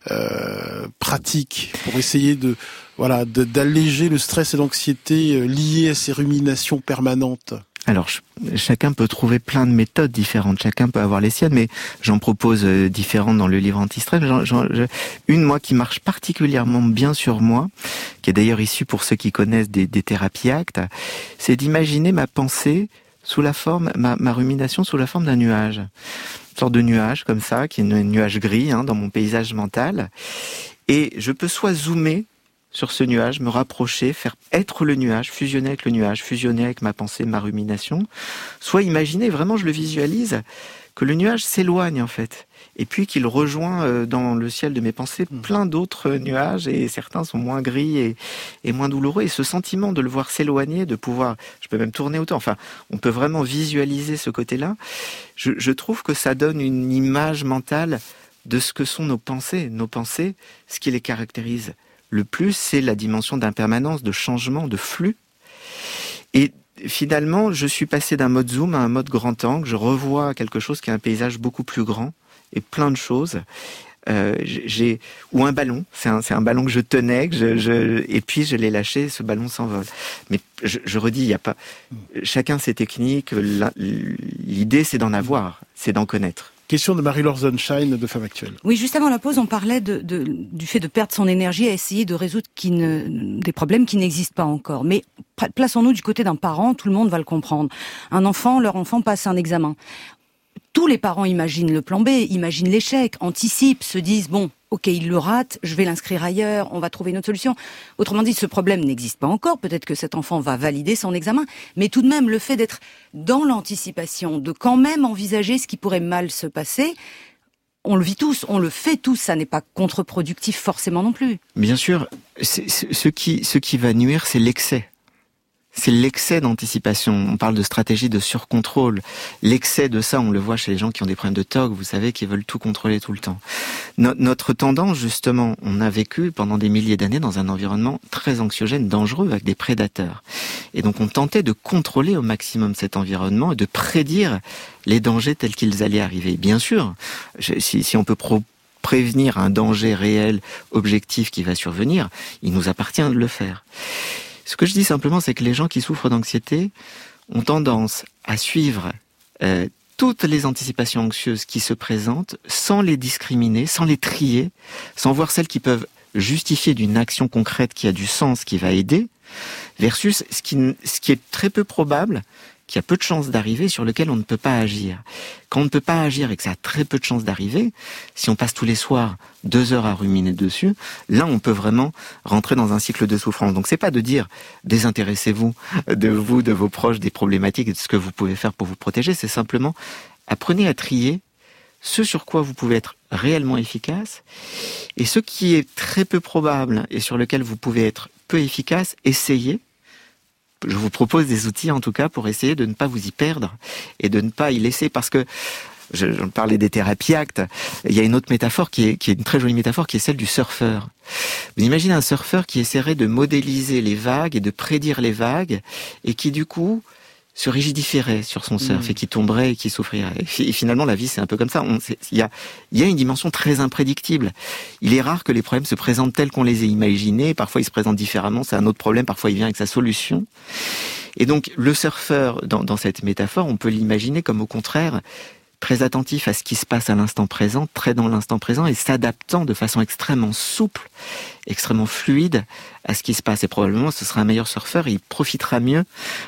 Speaker 1: pratique pour essayer d'alléger le stress et l'anxiété liés à ces ruminations permanentes.
Speaker 5: Alors, chacun peut trouver plein de méthodes différentes, chacun peut avoir les siennes, mais j'en propose différentes dans le livre anti-stress. Une, moi, qui marche particulièrement bien sur moi, qui est d'ailleurs issue pour ceux qui connaissent des thérapies ACT, c'est d'imaginer ma pensée sous la forme, ma rumination sous la forme d'un nuage. Une sorte de nuage comme ça, qui est un nuage gris dans mon paysage mental. Et je peux soit zoomer sur ce nuage, me rapprocher, faire être le nuage, fusionner avec le nuage, fusionner avec ma pensée, ma rumination, soit imaginer, vraiment je le visualise, que le nuage s'éloigne en fait, et puis qu'il rejoint dans le ciel de mes pensées plein d'autres nuages, et certains sont moins gris et moins douloureux. Et ce sentiment de le voir s'éloigner, de pouvoir, je peux même tourner autour, enfin, on peut vraiment visualiser ce côté-là. Je trouve que ça donne une image mentale de ce que sont nos pensées. Nos pensées, ce qui les caractérise le plus, c'est la dimension d'impermanence, de changement, de flux. Et finalement, je suis passé d'un mode zoom à un mode grand angle. Je revois quelque chose qui est un paysage beaucoup plus grand et plein de choses. Ou un ballon, c'est un ballon que je tenais, et puis je l'ai lâché, ce ballon s'envole. Mais je redis, il y a pas, chacun ses techniques. L'idée, c'est d'en avoir, c'est d'en connaître.
Speaker 1: Question de Marie-Laure Sunshine de Femme Actuelle.
Speaker 2: Oui, juste avant la pause, on parlait du fait de perdre son énergie à essayer de résoudre des problèmes qui n'existent pas encore. Mais plaçons-nous du côté d'un parent, tout le monde va le comprendre. Leur enfant passe un examen. Tous les parents imaginent le plan B, imaginent l'échec, anticipent, se disent, bon, ok, il le rate, je vais l'inscrire ailleurs, on va trouver une autre solution. Autrement dit, ce problème n'existe pas encore, peut-être que cet enfant va valider son examen, mais tout de même, le fait d'être dans l'anticipation, de quand même envisager ce qui pourrait mal se passer, on le vit tous, on le fait tous, ça n'est pas contre-productif forcément non plus.
Speaker 5: Bien sûr, ce qui va nuire, c'est l'excès. C'est l'excès d'anticipation. On parle de stratégie de surcontrôle. L'excès de ça, on le voit chez les gens qui ont des problèmes de TOC, vous savez, qui veulent tout contrôler tout le temps. Notre tendance, justement, on a vécu pendant des milliers d'années dans un environnement très anxiogène, dangereux, avec des prédateurs. Et donc on tentait de contrôler au maximum cet environnement et de prédire les dangers tels qu'ils allaient arriver. Bien sûr, si on peut prévenir un danger réel, objectif qui va survenir, il nous appartient de le faire. Ce que je dis simplement, c'est que les gens qui souffrent d'anxiété ont tendance à suivre toutes les anticipations anxieuses qui se présentent sans les discriminer, sans les trier, sans voir celles qui peuvent justifier d'une action concrète qui a du sens, qui va aider, versus ce qui est très peu probable, qui a peu de chances d'arriver, sur lequel on ne peut pas agir. Quand on ne peut pas agir et que ça a très peu de chances d'arriver, si on passe tous les soirs 2 heures à ruminer dessus, là on peut vraiment rentrer dans un cycle de souffrance. Donc c'est pas de dire désintéressez-vous de vos proches, des problématiques et de ce que vous pouvez faire pour vous protéger, c'est simplement apprenez à trier ce sur quoi vous pouvez être réellement efficace et ce qui est très peu probable et sur lequel vous pouvez être peu efficace, essayez. Je vous propose des outils, en tout cas, pour essayer de ne pas vous y perdre et de ne pas y laisser, parce que, je parlais des thérapies actes, il y a une autre métaphore qui est une très jolie métaphore, qui est celle du surfeur. Vous imaginez un surfeur qui essaierait de modéliser les vagues et de prédire les vagues, et qui, du coup, se rigidifierait sur son surf et qui tomberait et qui souffrirait. Et finalement, la vie, c'est un peu comme ça. Il y a une dimension très imprédictible. Il est rare que les problèmes se présentent tels qu'on les ait imaginés. Parfois, ils se présentent différemment. C'est un autre problème. Parfois, il vient avec sa solution. Et donc, le surfeur, dans cette métaphore, on peut l'imaginer comme, au contraire, très attentif à ce qui se passe à l'instant présent, très dans l'instant présent, et s'adaptant de façon extrêmement souple, extrêmement fluide à ce qui se passe. Et probablement, ce sera un meilleur surfeur et il profitera mieux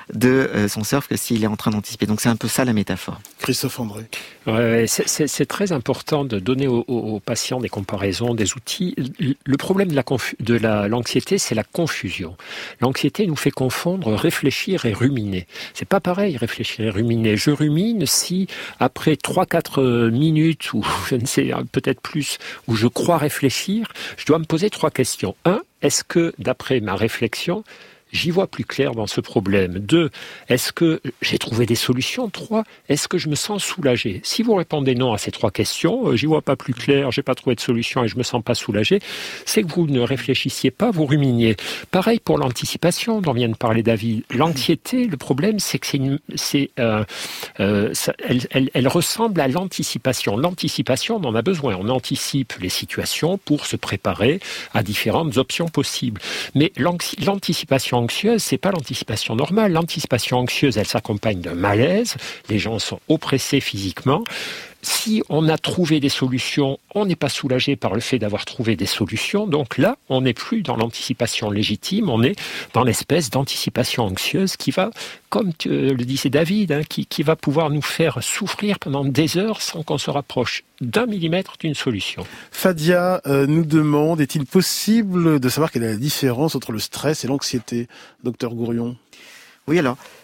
Speaker 5: de son surf que s'il est en train d'anticiper. Donc c'est un peu ça la métaphore.
Speaker 1: Christophe André.
Speaker 3: Ouais, c'est très important de donner aux patients des comparaisons, des outils. Le problème de l'anxiété, c'est la confusion. L'anxiété nous fait confondre réfléchir et ruminer. C'est pas pareil, réfléchir et ruminer. Je rumine si, après 3-4 minutes, ou je ne sais, peut-être plus, où je crois réfléchir, je dois me poser 3 questions. 1, est-ce que, d'après ma réflexion, j'y vois plus clair dans ce problème? 2, est-ce que j'ai trouvé des solutions? 3, est-ce que je me sens soulagé? Si vous répondez non à ces 3 questions, j'y vois pas plus clair, j'ai pas trouvé de solution et je me sens pas soulagé, c'est que vous ne réfléchissiez pas, vous ruminiez. Pareil pour l'anticipation dont vient de parler David. L'anxiété, le problème, c'est que elle ressemble à l'anticipation. L'anticipation, on en a besoin. On anticipe les situations pour se préparer à différentes options possibles. Mais l'anticipation anxieuse, c'est pas l'anticipation normale. L'anticipation anxieuse, elle s'accompagne d'un malaise. Les gens sont oppressés physiquement. Si on a trouvé des solutions, on n'est pas soulagé par le fait d'avoir trouvé des solutions. Donc là, on n'est plus dans l'anticipation légitime, on est dans l'espèce d'anticipation anxieuse qui va, comme le disait David, qui va pouvoir nous faire souffrir pendant des heures sans qu'on se rapproche d'1 millimètre d'une solution.
Speaker 1: Fadia nous demande, est-il possible de savoir quelle est la différence entre le stress et l'anxiété, docteur Gourion?
Speaker 5: Oui, alors,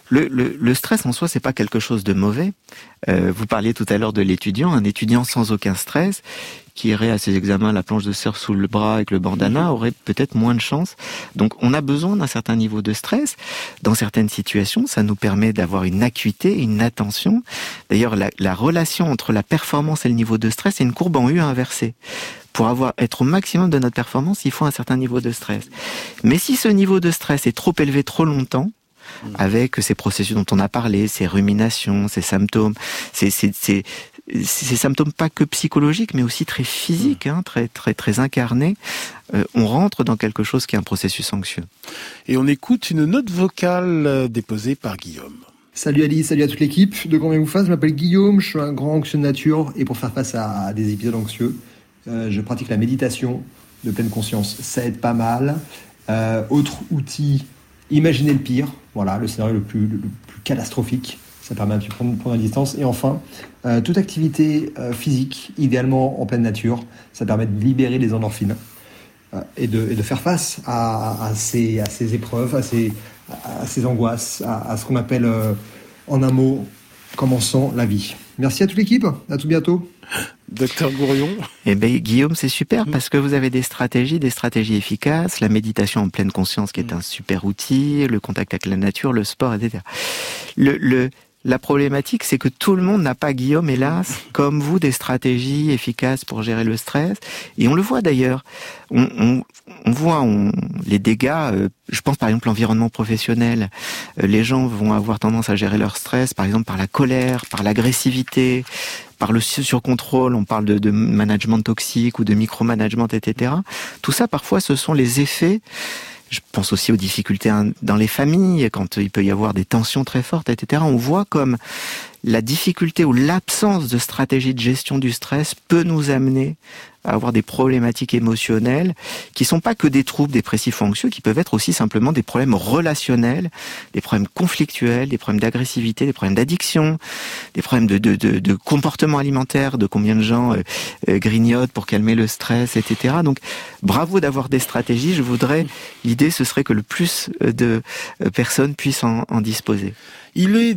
Speaker 5: Le stress en soi, c'est pas quelque chose de mauvais. Vous parliez tout à l'heure de l'étudiant. Un étudiant sans aucun stress, qui irait à ses examens la planche de surf sous le bras avec le bandana, aurait peut-être moins de chance. Donc on a besoin d'un certain niveau de stress. Dans certaines situations, ça nous permet d'avoir une acuité, une attention. D'ailleurs, la relation entre la performance et le niveau de stress est une courbe en U inversée. Pour être au maximum de notre performance, il faut un certain niveau de stress. Mais si ce niveau de stress est trop élevé trop longtemps, avec ces processus dont on a parlé, ces ruminations, ces symptômes, ces symptômes pas que psychologiques, mais aussi très physiques, très incarnés, on rentre dans quelque chose qui est un processus anxieux.
Speaker 1: Et on écoute une note vocale déposée par Guillaume.
Speaker 13: Salut Alice, salut à toute l'équipe de Grand Bien vous fasse. Je m'appelle Guillaume, je suis un grand anxieux de nature et pour faire face à des épisodes anxieux, je pratique la méditation de pleine conscience. Ça aide pas mal. Autre outil, imaginer le pire. Voilà, le scénario le plus catastrophique. Ça permet un petit peu de prendre la distance. Et enfin, toute activité physique, idéalement en pleine nature, ça permet de libérer les endorphines et de faire face à ces épreuves, à ces angoisses, à ce qu'on appelle, en un mot, comment sent la vie. Merci à toute l'équipe, à tout bientôt.
Speaker 1: Docteur Gourion.
Speaker 5: Eh ben, Guillaume, c'est super parce que vous avez des stratégies efficaces, la méditation en pleine conscience qui est un super outil, le contact avec la nature, le sport, etc. La problématique, c'est que tout le monde n'a pas, Guillaume, hélas, comme vous, des stratégies efficaces pour gérer le stress. Et on le voit d'ailleurs. On voit les dégâts. Je pense par exemple l'environnement professionnel. Les gens vont avoir tendance à gérer leur stress, par exemple par la colère, par l'agressivité, par le surcontrôle. On parle de management toxique ou de micromanagement, etc. Tout ça, parfois, ce sont les effets. Je pense aussi aux difficultés dans les familles, quand il peut y avoir des tensions très fortes, etc. On voit comme la difficulté ou l'absence de stratégie de gestion du stress peut nous amener à avoir des problématiques émotionnelles qui sont pas que des troubles dépressifs ou anxieux, qui peuvent être aussi simplement des problèmes relationnels, des problèmes conflictuels, des problèmes d'agressivité, des problèmes d'addiction, des problèmes de comportement alimentaire, de combien de gens grignotent pour calmer le stress, etc. Donc, bravo d'avoir des stratégies. L'idée, ce serait que le plus de personnes puissent en disposer.
Speaker 1: Il est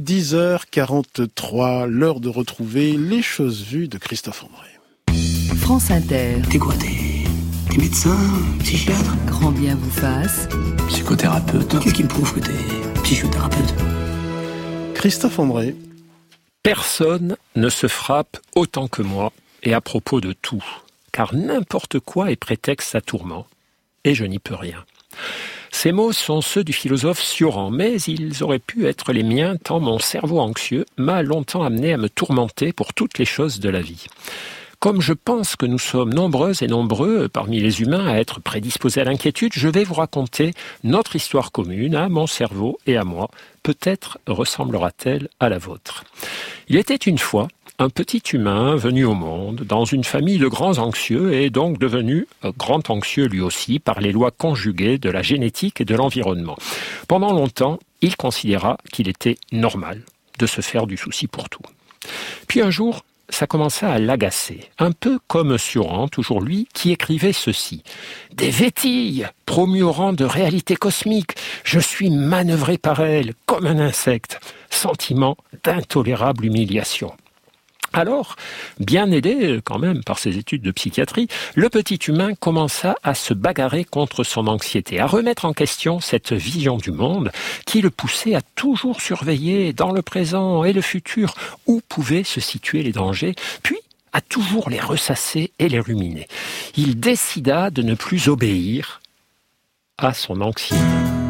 Speaker 1: 10h43, l'heure de retrouver les choses vues de Christophe André.
Speaker 10: France Inter.
Speaker 14: T'es quoi, t'es médecin, psychiatre?
Speaker 10: Grand Bien vous fasse.
Speaker 14: Psychothérapeute. Qu'est-ce qui me prouve que t'es psychothérapeute?
Speaker 1: Christophe André.
Speaker 3: Personne ne se frappe autant que moi, et à propos de tout, car n'importe quoi est prétexte à tourment, et je n'y peux rien. Ces mots sont ceux du philosophe Sioran, mais ils auraient pu être les miens tant mon cerveau anxieux m'a longtemps amené à me tourmenter pour toutes les choses de la vie. Comme je pense que nous sommes nombreuses et nombreux parmi les humains à être prédisposés à l'inquiétude, je vais vous raconter notre histoire commune à mon cerveau et à moi. Peut-être ressemblera-t-elle à la vôtre. Il était une fois un petit humain venu au monde dans une famille de grands anxieux et donc devenu grand anxieux lui aussi par les lois conjuguées de la génétique et de l'environnement. Pendant longtemps, il considéra qu'il était normal de se faire du souci pour tout. Puis un jour, ça commença à l'agacer, un peu comme Sioran, toujours lui, qui écrivait ceci. « Des vétilles, promues au rang de réalité cosmique, je suis manœuvré par elles comme un insecte. Sentiment d'intolérable humiliation. » Alors, bien aidé quand même par ses études de psychiatrie, le petit humain commença à se bagarrer contre son anxiété, à remettre en question cette vision du monde qui le poussait à toujours surveiller dans le présent et le futur où pouvaient se situer les dangers, puis à toujours les ressasser et les ruminer. Il décida de ne plus obéir à son anxiété.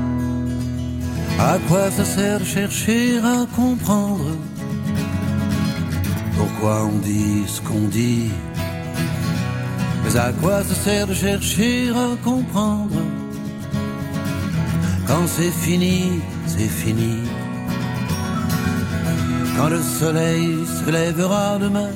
Speaker 15: À quoi ça sert de chercher à comprendre pourquoi on dit ce qu'on dit? Mais à quoi ça sert de chercher à comprendre? Quand c'est fini, c'est fini. Quand le soleil se lèvera demain,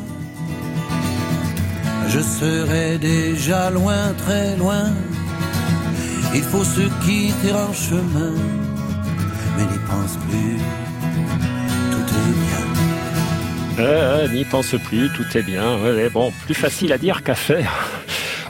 Speaker 15: je serai déjà loin, très loin. Il faut se quitter en chemin, mais n'y pense plus, tout est bien.
Speaker 3: N'y pense plus, tout est bien. Ouais, bon, plus facile à dire qu'à faire.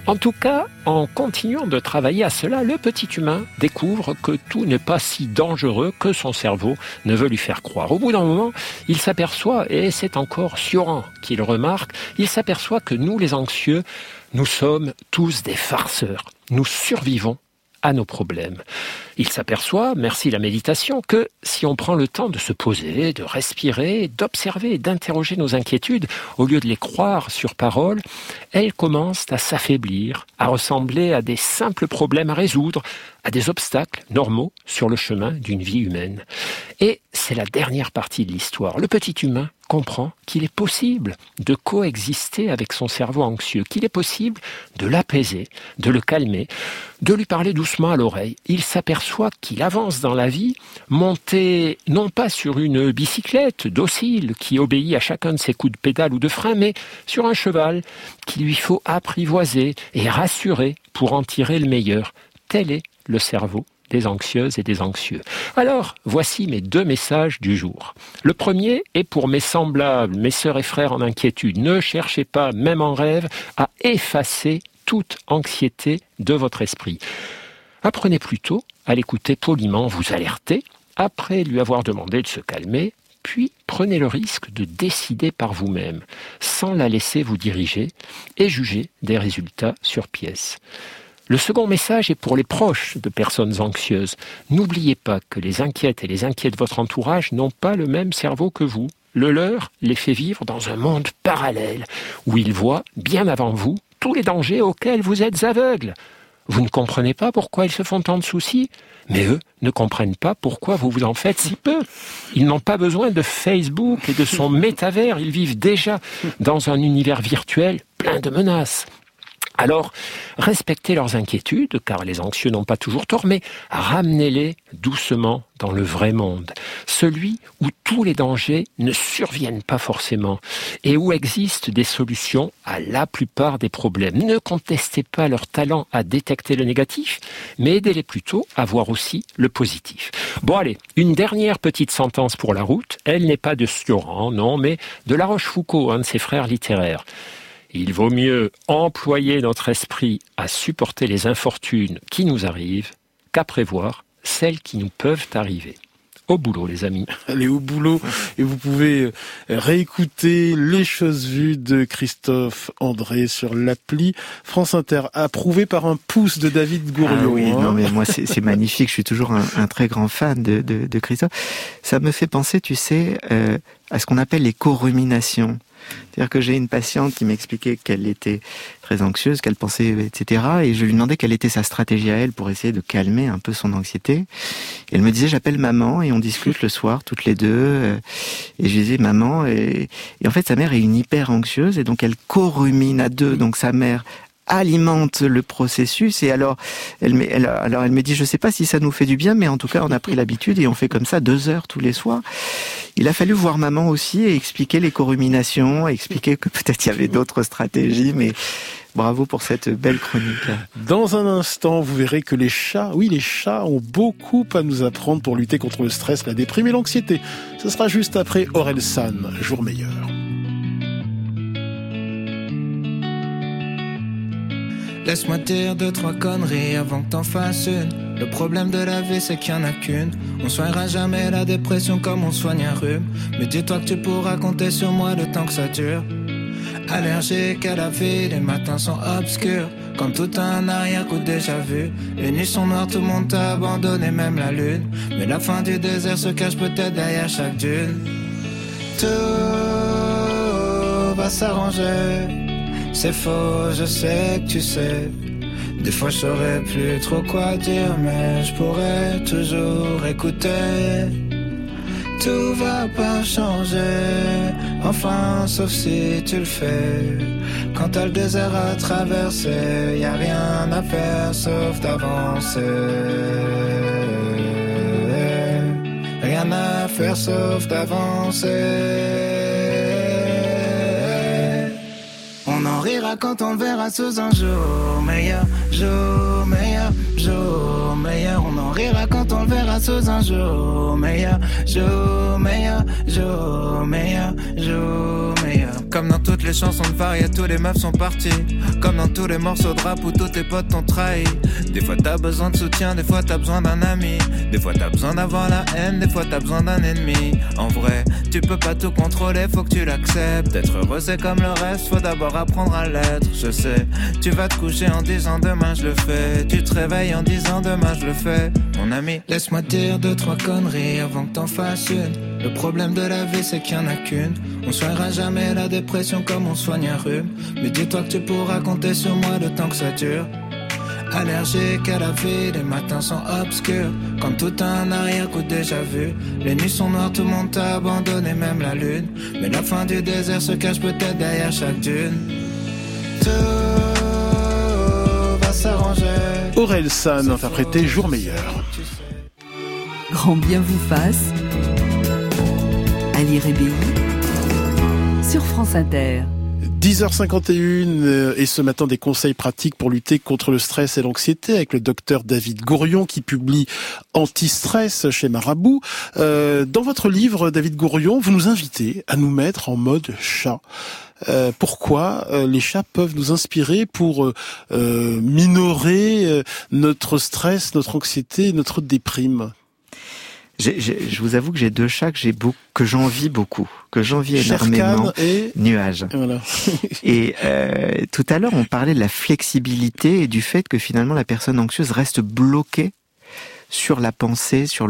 Speaker 3: En tout cas, en continuant de travailler à cela, le petit humain découvre que tout n'est pas si dangereux que son cerveau ne veut lui faire croire. Au bout d'un moment, il s'aperçoit, et c'est encore Sioran qui le remarque, il s'aperçoit que nous, les anxieux, nous sommes tous des farceurs. Nous survivons à nos problèmes. Il s'aperçoit, merci la méditation, que si on prend le temps de se poser, de respirer, d'observer et d'interroger nos inquiétudes, au lieu de les croire sur parole, elles commencent à s'affaiblir, à ressembler à des simples problèmes à résoudre, à des obstacles normaux sur le chemin d'une vie humaine. Et c'est la dernière partie de l'histoire. Le petit humain comprend qu'il est possible de coexister avec son cerveau anxieux, qu'il est possible de l'apaiser, de le calmer, de lui parler doucement à l'oreille. Il s'aperçoit qu'il avance dans la vie, monté non pas sur une bicyclette docile qui obéit à chacun de ses coups de pédale ou de frein, mais sur un cheval qu'il lui faut apprivoiser et rassurer pour en tirer le meilleur. Tel est le cerveau des anxieuses et des anxieux. Alors, voici mes 2 messages du jour. Le premier est pour mes semblables, mes sœurs et frères en inquiétude. Ne cherchez pas, même en rêve, à effacer toute anxiété de votre esprit. Apprenez plutôt à l'écouter poliment, vous alerter, après lui avoir demandé de se calmer, puis prenez le risque de décider par vous-même, sans la laisser vous diriger, et juger des résultats sur pièce. Le second message est pour les proches de personnes anxieuses. N'oubliez pas que les inquiètes et les inquiets de votre entourage n'ont pas le même cerveau que vous. Le leur les fait vivre dans un monde parallèle, où ils voient, bien avant vous, tous les dangers auxquels vous êtes aveugles. Vous ne comprenez pas pourquoi ils se font tant de soucis, mais eux ne comprennent pas pourquoi vous vous en faites si peu. Ils n'ont pas besoin de Facebook et de son métavers, ils vivent déjà dans un univers virtuel plein de menaces. Alors, respectez leurs inquiétudes, car les anxieux n'ont pas toujours tort, mais ramenez-les doucement dans le vrai monde, celui où tous les dangers ne surviennent pas forcément et où existent des solutions à la plupart des problèmes. Ne contestez pas leur talent à détecter le négatif, mais aidez-les plutôt à voir aussi le positif. Bon allez, une dernière petite sentence pour la route, elle n'est pas de Sioran, non, mais de La Rochefoucauld, un de ses frères littéraires. Il vaut mieux employer notre esprit à supporter les infortunes qui nous arrivent qu'à prévoir celles qui nous peuvent arriver. Au boulot, les amis.
Speaker 1: Allez, au boulot. Et vous pouvez réécouter Les Choses Vues de Christophe André sur l'appli France Inter, approuvé par un pouce de David Gourion.
Speaker 5: Ah oui, non mais moi c'est magnifique. Je suis toujours un très grand fan de Christophe. Ça me fait penser, tu sais, à ce qu'on appelle les co-ruminations. C'est-à-dire que j'ai une patiente qui m'expliquait qu'elle était très anxieuse, qu'elle pensait, etc. Et je lui demandais quelle était sa stratégie à elle pour essayer de calmer un peu son anxiété. Et elle me disait, j'appelle maman et on discute le soir, toutes les deux. Et je lui disais, maman, et en fait sa mère est une hyper anxieuse et donc elle co-rumine à deux. Donc sa mère alimente le processus et alors elle me dit, je sais pas si ça nous fait du bien, mais en tout cas on a pris l'habitude et on fait comme ça 2 heures tous les soirs. Il a fallu voir maman aussi et expliquer les co-ruminations, expliquer que peut-être il y avait d'autres stratégies, mais bravo pour cette belle chronique.
Speaker 1: Dans un instant, vous verrez que les chats ont beaucoup à nous apprendre pour lutter contre le stress, la déprime et l'anxiété. Ce sera juste après Orelsan, Jour meilleur.
Speaker 16: Laisse-moi dire 2-3 conneries avant que t'en fasses une. Le problème de la vie c'est qu'il y en a qu'une. On soignera jamais la dépression comme on soigne un rhume. Mais dis-toi que tu pourras compter sur moi le temps que ça dure. Allergique à la vie, les matins sont obscurs. Comme tout un arrière-coup déjà vu. Les nuits sont noires, tout le monde t'a abandonné, même la lune. Mais la fin du désert se cache peut-être derrière chaque dune. Tout va s'arranger. C'est faux, je sais que tu sais. Des fois je saurais plus trop quoi dire, mais je pourrais toujours écouter. Tout va pas changer, enfin sauf si tu le fais. Quand t'as le désert à traverser, y a rien à faire sauf d'avancer. Rien à faire sauf d'avancer. On en rira quand on le verra sous un jour meilleur, jour meilleur, jour meilleur. On en rira quand on le verra sous un jour meilleur, jour meilleur, jour meilleur, jour meilleur. Comme dans toutes les chansons de Faria, tous les meufs sont partis. Comme dans tous les morceaux de rap où tous tes potes t'ont trahi. Des fois t'as besoin de soutien, des fois t'as besoin d'un ami. Des fois t'as besoin d'avoir la haine, des fois t'as besoin d'un ennemi. En vrai, tu peux pas tout contrôler, faut que tu l'acceptes. Être heureux c'est comme le reste, faut d'abord apprendre à l'être. Je sais, tu vas te coucher en disant demain je le fais. Tu te réveilles en disant demain je le fais. Mon ami, laisse-moi dire 2-3 conneries avant que t'en fasses une. Le problème de la vie c'est qu'il y en a qu'une. On soignera jamais la dépression comme on soigne un rhume. Mais dis-toi que tu pourras compter sur moi le temps que ça dure. Allergique à la vie, les matins sont obscurs. Comme tout a un arrière-coup déjà vu. Les nuits sont noires, tout le monde t'a abandonné, même la lune. Mais la fin du désert se cache peut-être derrière chaque dune. Tout va s'arranger.
Speaker 1: Aurel San interprétait Jour meilleur.
Speaker 10: Grand bien vous fasse. Ali Rébéi sur France Inter.
Speaker 1: 10h51 et ce matin des conseils pratiques pour lutter contre le stress et l'anxiété avec le docteur David Gourion qui publie Anti-stress chez Marabout. Dans votre livre, David Gourion, vous nous invitez à nous mettre en mode chat. Pourquoi les chats peuvent nous inspirer pour minorer notre stress, notre anxiété, notre déprime?
Speaker 5: Je vous avoue que j'ai 2 chats que j'envie beaucoup, que j'envie énormément.
Speaker 1: Et
Speaker 5: Nuage.
Speaker 1: Voilà.
Speaker 5: Et tout à l'heure, on parlait de la flexibilité et du fait que finalement la personne anxieuse reste bloquée sur la pensée, sur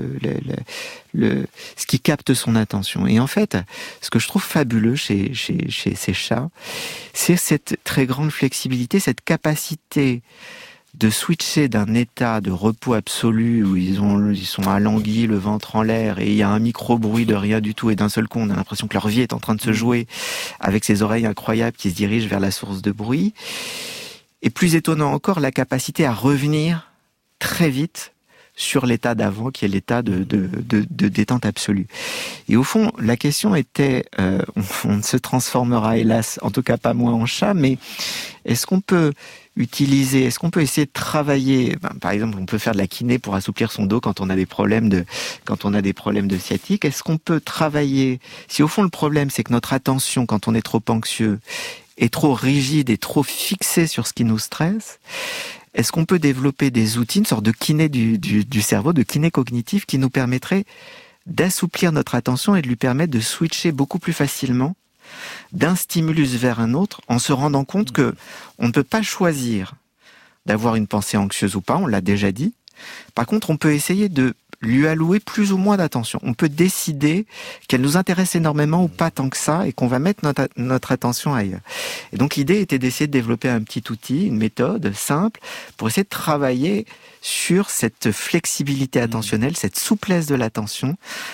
Speaker 5: ce qui capte son attention. Et en fait, ce que je trouve fabuleux chez ces chats, c'est cette très grande flexibilité, cette capacité de switcher d'un état de repos absolu où ils sont alanguis, le ventre en l'air, et il y a un micro-bruit de rien du tout, et d'un seul coup, on a l'impression que leur vie est en train de se jouer avec ces oreilles incroyables qui se dirigent vers la source de bruit. Et plus étonnant encore, la capacité à revenir très vite sur l'état d'avant, qui est l'état de détente absolue. Et au fond, la question était, on ne se transformera hélas, en tout cas pas moi en chat, mais est-ce qu'on peut essayer de travailler, par exemple, on peut faire de la kiné pour assouplir son dos quand on a des problèmes de sciatique. Est-ce qu'on peut travailler, si au fond le problème c'est que notre attention, quand on est trop anxieux, est trop rigide et trop fixée sur ce qui nous stresse, est-ce qu'on peut développer des outils, une sorte de kiné du cerveau, de kiné cognitif, qui nous permettrait d'assouplir notre attention et de lui permettre de switcher beaucoup plus facilement d'un stimulus vers un autre, en se rendant compte que on ne peut pas choisir d'avoir une pensée anxieuse ou pas, on l'a déjà dit. Par contre, on peut essayer de lui allouer plus ou moins d'attention. On peut décider qu'elle nous intéresse énormément ou pas tant que ça, et qu'on va mettre notre attention ailleurs. Et donc l'idée était d'essayer de développer un petit outil, une méthode simple, pour essayer de travailler sur cette flexibilité attentionnelle, cette souplesse de l'attention.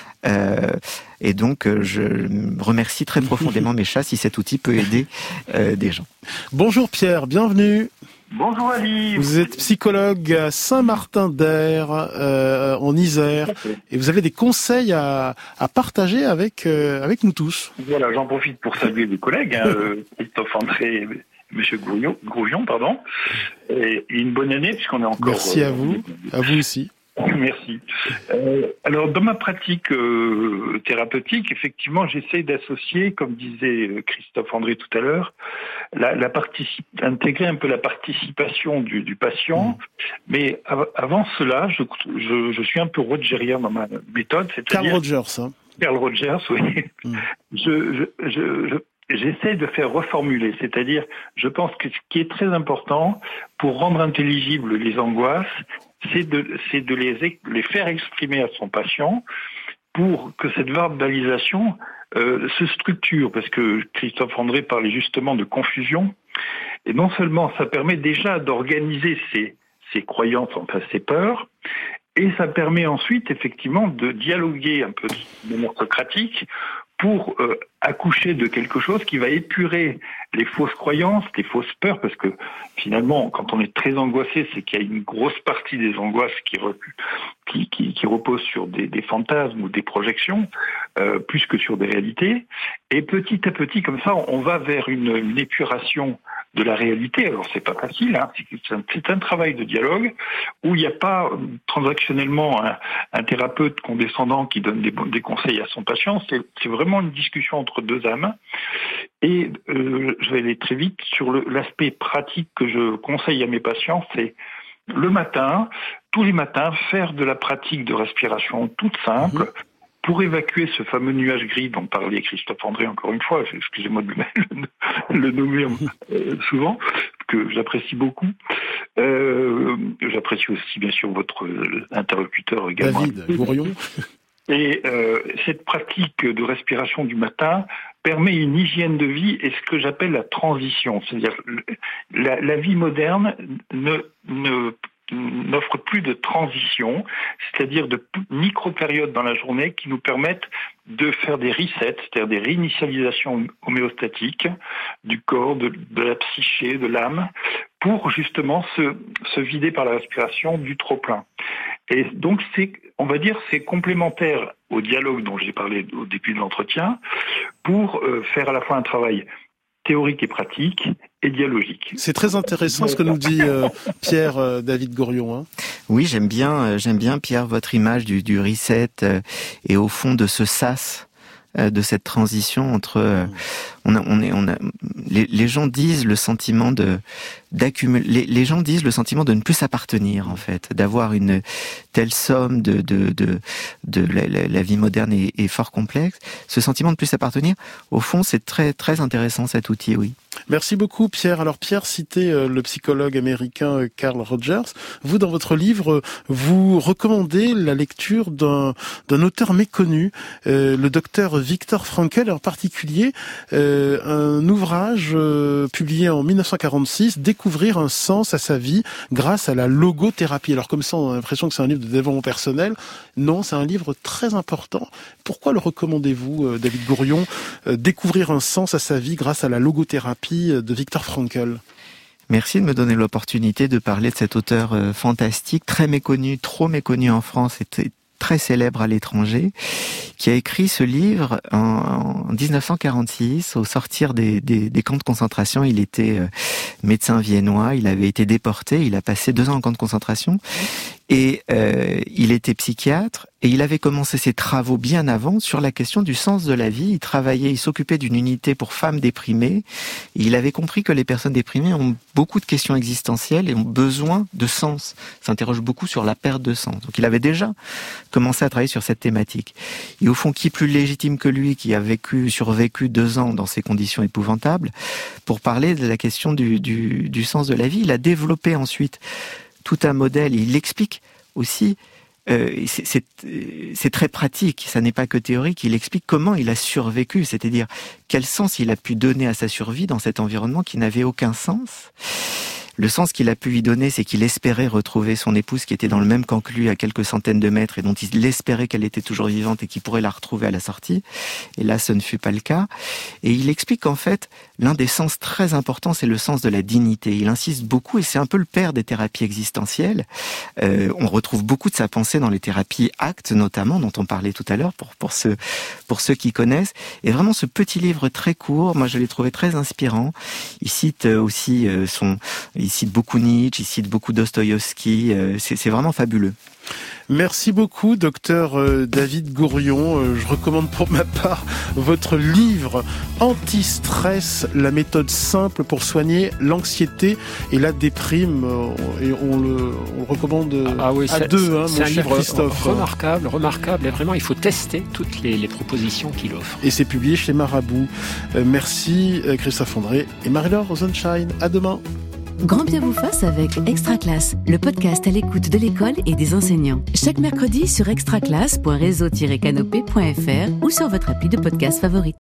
Speaker 5: Et donc, je remercie très profondément mes chats si cet outil peut aider des gens.
Speaker 1: Bonjour Pierre, bienvenue.
Speaker 17: Bonjour Ali.
Speaker 1: Vous êtes psychologue à Saint-Martin-d'Air, en Isère, et vous avez des conseils à partager avec nous tous.
Speaker 17: Voilà, j'en profite pour saluer des collègues, Christophe André et Monsieur Grouillon, pardon. Et une bonne année puisqu'on est encore.
Speaker 1: Merci à vous aussi.
Speaker 17: Merci. Alors, dans ma pratique thérapeutique, effectivement, j'essaye d'associer, comme disait Christophe André tout à l'heure, intégrer un peu la participation du patient. Mais avant cela, je suis un peu rogerien dans ma méthode.
Speaker 1: Carl Rogers, hein.
Speaker 17: Carl Rogers, oui. J'essaie de faire reformuler, c'est-à-dire, je pense que ce qui est très important pour rendre intelligibles les angoisses, c'est de les faire exprimer à son patient pour que cette verbalisation se structure, parce que Christophe André parlait justement de confusion, et non seulement ça permet déjà d'organiser ses croyances, enfin ses peurs, et ça permet ensuite effectivement de dialoguer un peu de manière socratique pour accoucher de quelque chose qui va épurer les fausses croyances, les fausses peurs, parce que finalement, quand on est très angoissé, c'est qu'il y a une grosse partie des angoisses qui repose sur des fantasmes ou des projections, plus que sur des réalités. Et petit à petit, comme ça, on va vers une épuration de la réalité. Alors c'est pas facile, hein. C'est un travail de dialogue où il n'y a pas transactionnellement un thérapeute condescendant qui donne des conseils à son patient. C'est vraiment une discussion entre deux âmes. Et je vais aller très vite sur l'aspect pratique que je conseille à mes patients, c'est le matin, tous les matins, faire de la pratique de respiration toute simple pour évacuer ce fameux nuage gris dont parlait Christophe André encore une fois, excusez-moi de le nommer souvent, que j'apprécie beaucoup. J'apprécie aussi bien sûr votre interlocuteur également.
Speaker 1: David Gourion.
Speaker 17: Et cette pratique de respiration du matin permet une hygiène de vie et ce que j'appelle la transition. C'est-à-dire la vie moderne n'offre plus de transition, c'est-à-dire de micro-périodes dans la journée qui nous permettent de faire des resets, c'est-à-dire des réinitialisations homéostatiques du corps, de la psyché, de l'âme, pour justement se vider par la respiration du trop-plein. Et donc on va dire, c'est complémentaire au dialogue dont j'ai parlé au début de l'entretien, pour faire à la fois un travail théorique et pratique et dialogique.
Speaker 1: C'est très intéressant ce que nous dit Pierre David Gourion. Hein.
Speaker 5: Oui, j'aime bien Pierre votre image du reset et au fond de ce sas de cette transition entre les gens disent le sentiment d'accumuler, les gens disent le sentiment de ne plus s'appartenir en fait, d'avoir une telle somme de la vie moderne est fort complexe. Ce sentiment de ne plus s'appartenir, au fond, c'est très très intéressant cet outil, oui.
Speaker 1: Merci beaucoup Pierre. Alors Pierre citait le psychologue américain Carl Rogers. Vous, dans votre livre, vous recommandez la lecture d'un auteur méconnu, le docteur Viktor Frankl, en particulier un ouvrage publié en 1946, Découvrir un sens à sa vie grâce à la logothérapie. Alors comme ça, on a l'impression que c'est un livre de développement personnel. Non, c'est un livre très important. Pourquoi le recommandez-vous, David Gourion, Découvrir un sens à sa vie grâce à la logothérapie de Viktor Frankl?
Speaker 5: Merci de me donner l'opportunité de parler de cet auteur fantastique, très méconnu, trop méconnu en France et très célèbre à l'étranger, qui a écrit ce livre en 1946, au sortir des camps de concentration. Il était médecin viennois, il avait été déporté, il a passé 2 ans en camp de concentration, et il était psychiatre, et il avait commencé ses travaux bien avant sur la question du sens de la vie. Il s'occupait d'une unité pour femmes déprimées, et il avait compris que les personnes déprimées ont beaucoup de questions existentielles et ont besoin de sens, s'interrogent beaucoup sur la perte de sens. Donc il avait déjà commencé à travailler sur cette thématique. Et au fond, qui plus légitime que lui, qui a survécu 2 ans dans ces conditions épouvantables, pour parler de la question du sens de la vie. Il a développé ensuite tout un modèle. Il explique aussi, c'est très pratique, ça n'est pas que théorique, il explique comment il a survécu, c'est-à-dire quel sens il a pu donner à sa survie dans cet environnement qui n'avait aucun sens. Le sens qu'il a pu y donner, c'est qu'il espérait retrouver son épouse qui était dans le même camp que lui à quelques centaines de mètres et dont il espérait qu'elle était toujours vivante et qu'il pourrait la retrouver à la sortie. Et là, ce ne fut pas le cas. Et il explique qu'en fait, l'un des sens très importants, c'est le sens de la dignité. Il insiste beaucoup, et c'est un peu le père des thérapies existentielles. On retrouve beaucoup de sa pensée dans les thérapies ACT, notamment, dont on parlait tout à l'heure, pour ceux qui connaissent. Et vraiment, ce petit livre très court, moi je l'ai trouvé très inspirant. Il cite aussi il cite beaucoup Nietzsche, il cite beaucoup Dostoïevski, c'est vraiment fabuleux.
Speaker 1: Merci beaucoup, docteur David Gourion. Je recommande pour ma part votre livre Anti-stress, la méthode simple pour soigner l'anxiété et la déprime. Et on le recommande à deux, mon cher Christophe.
Speaker 3: C'est un livre remarquable. Et vraiment, il faut tester toutes les propositions qu'il offre.
Speaker 1: Et c'est publié chez Marabout. Merci Christophe André et Marie-Laure Rosenschein. À demain.
Speaker 10: Grand bien vous fasse avec Extra Classe, le podcast à l'écoute de l'école et des enseignants. Chaque mercredi sur extraclasse.réseau-canopé.fr ou sur votre appli de podcast favori.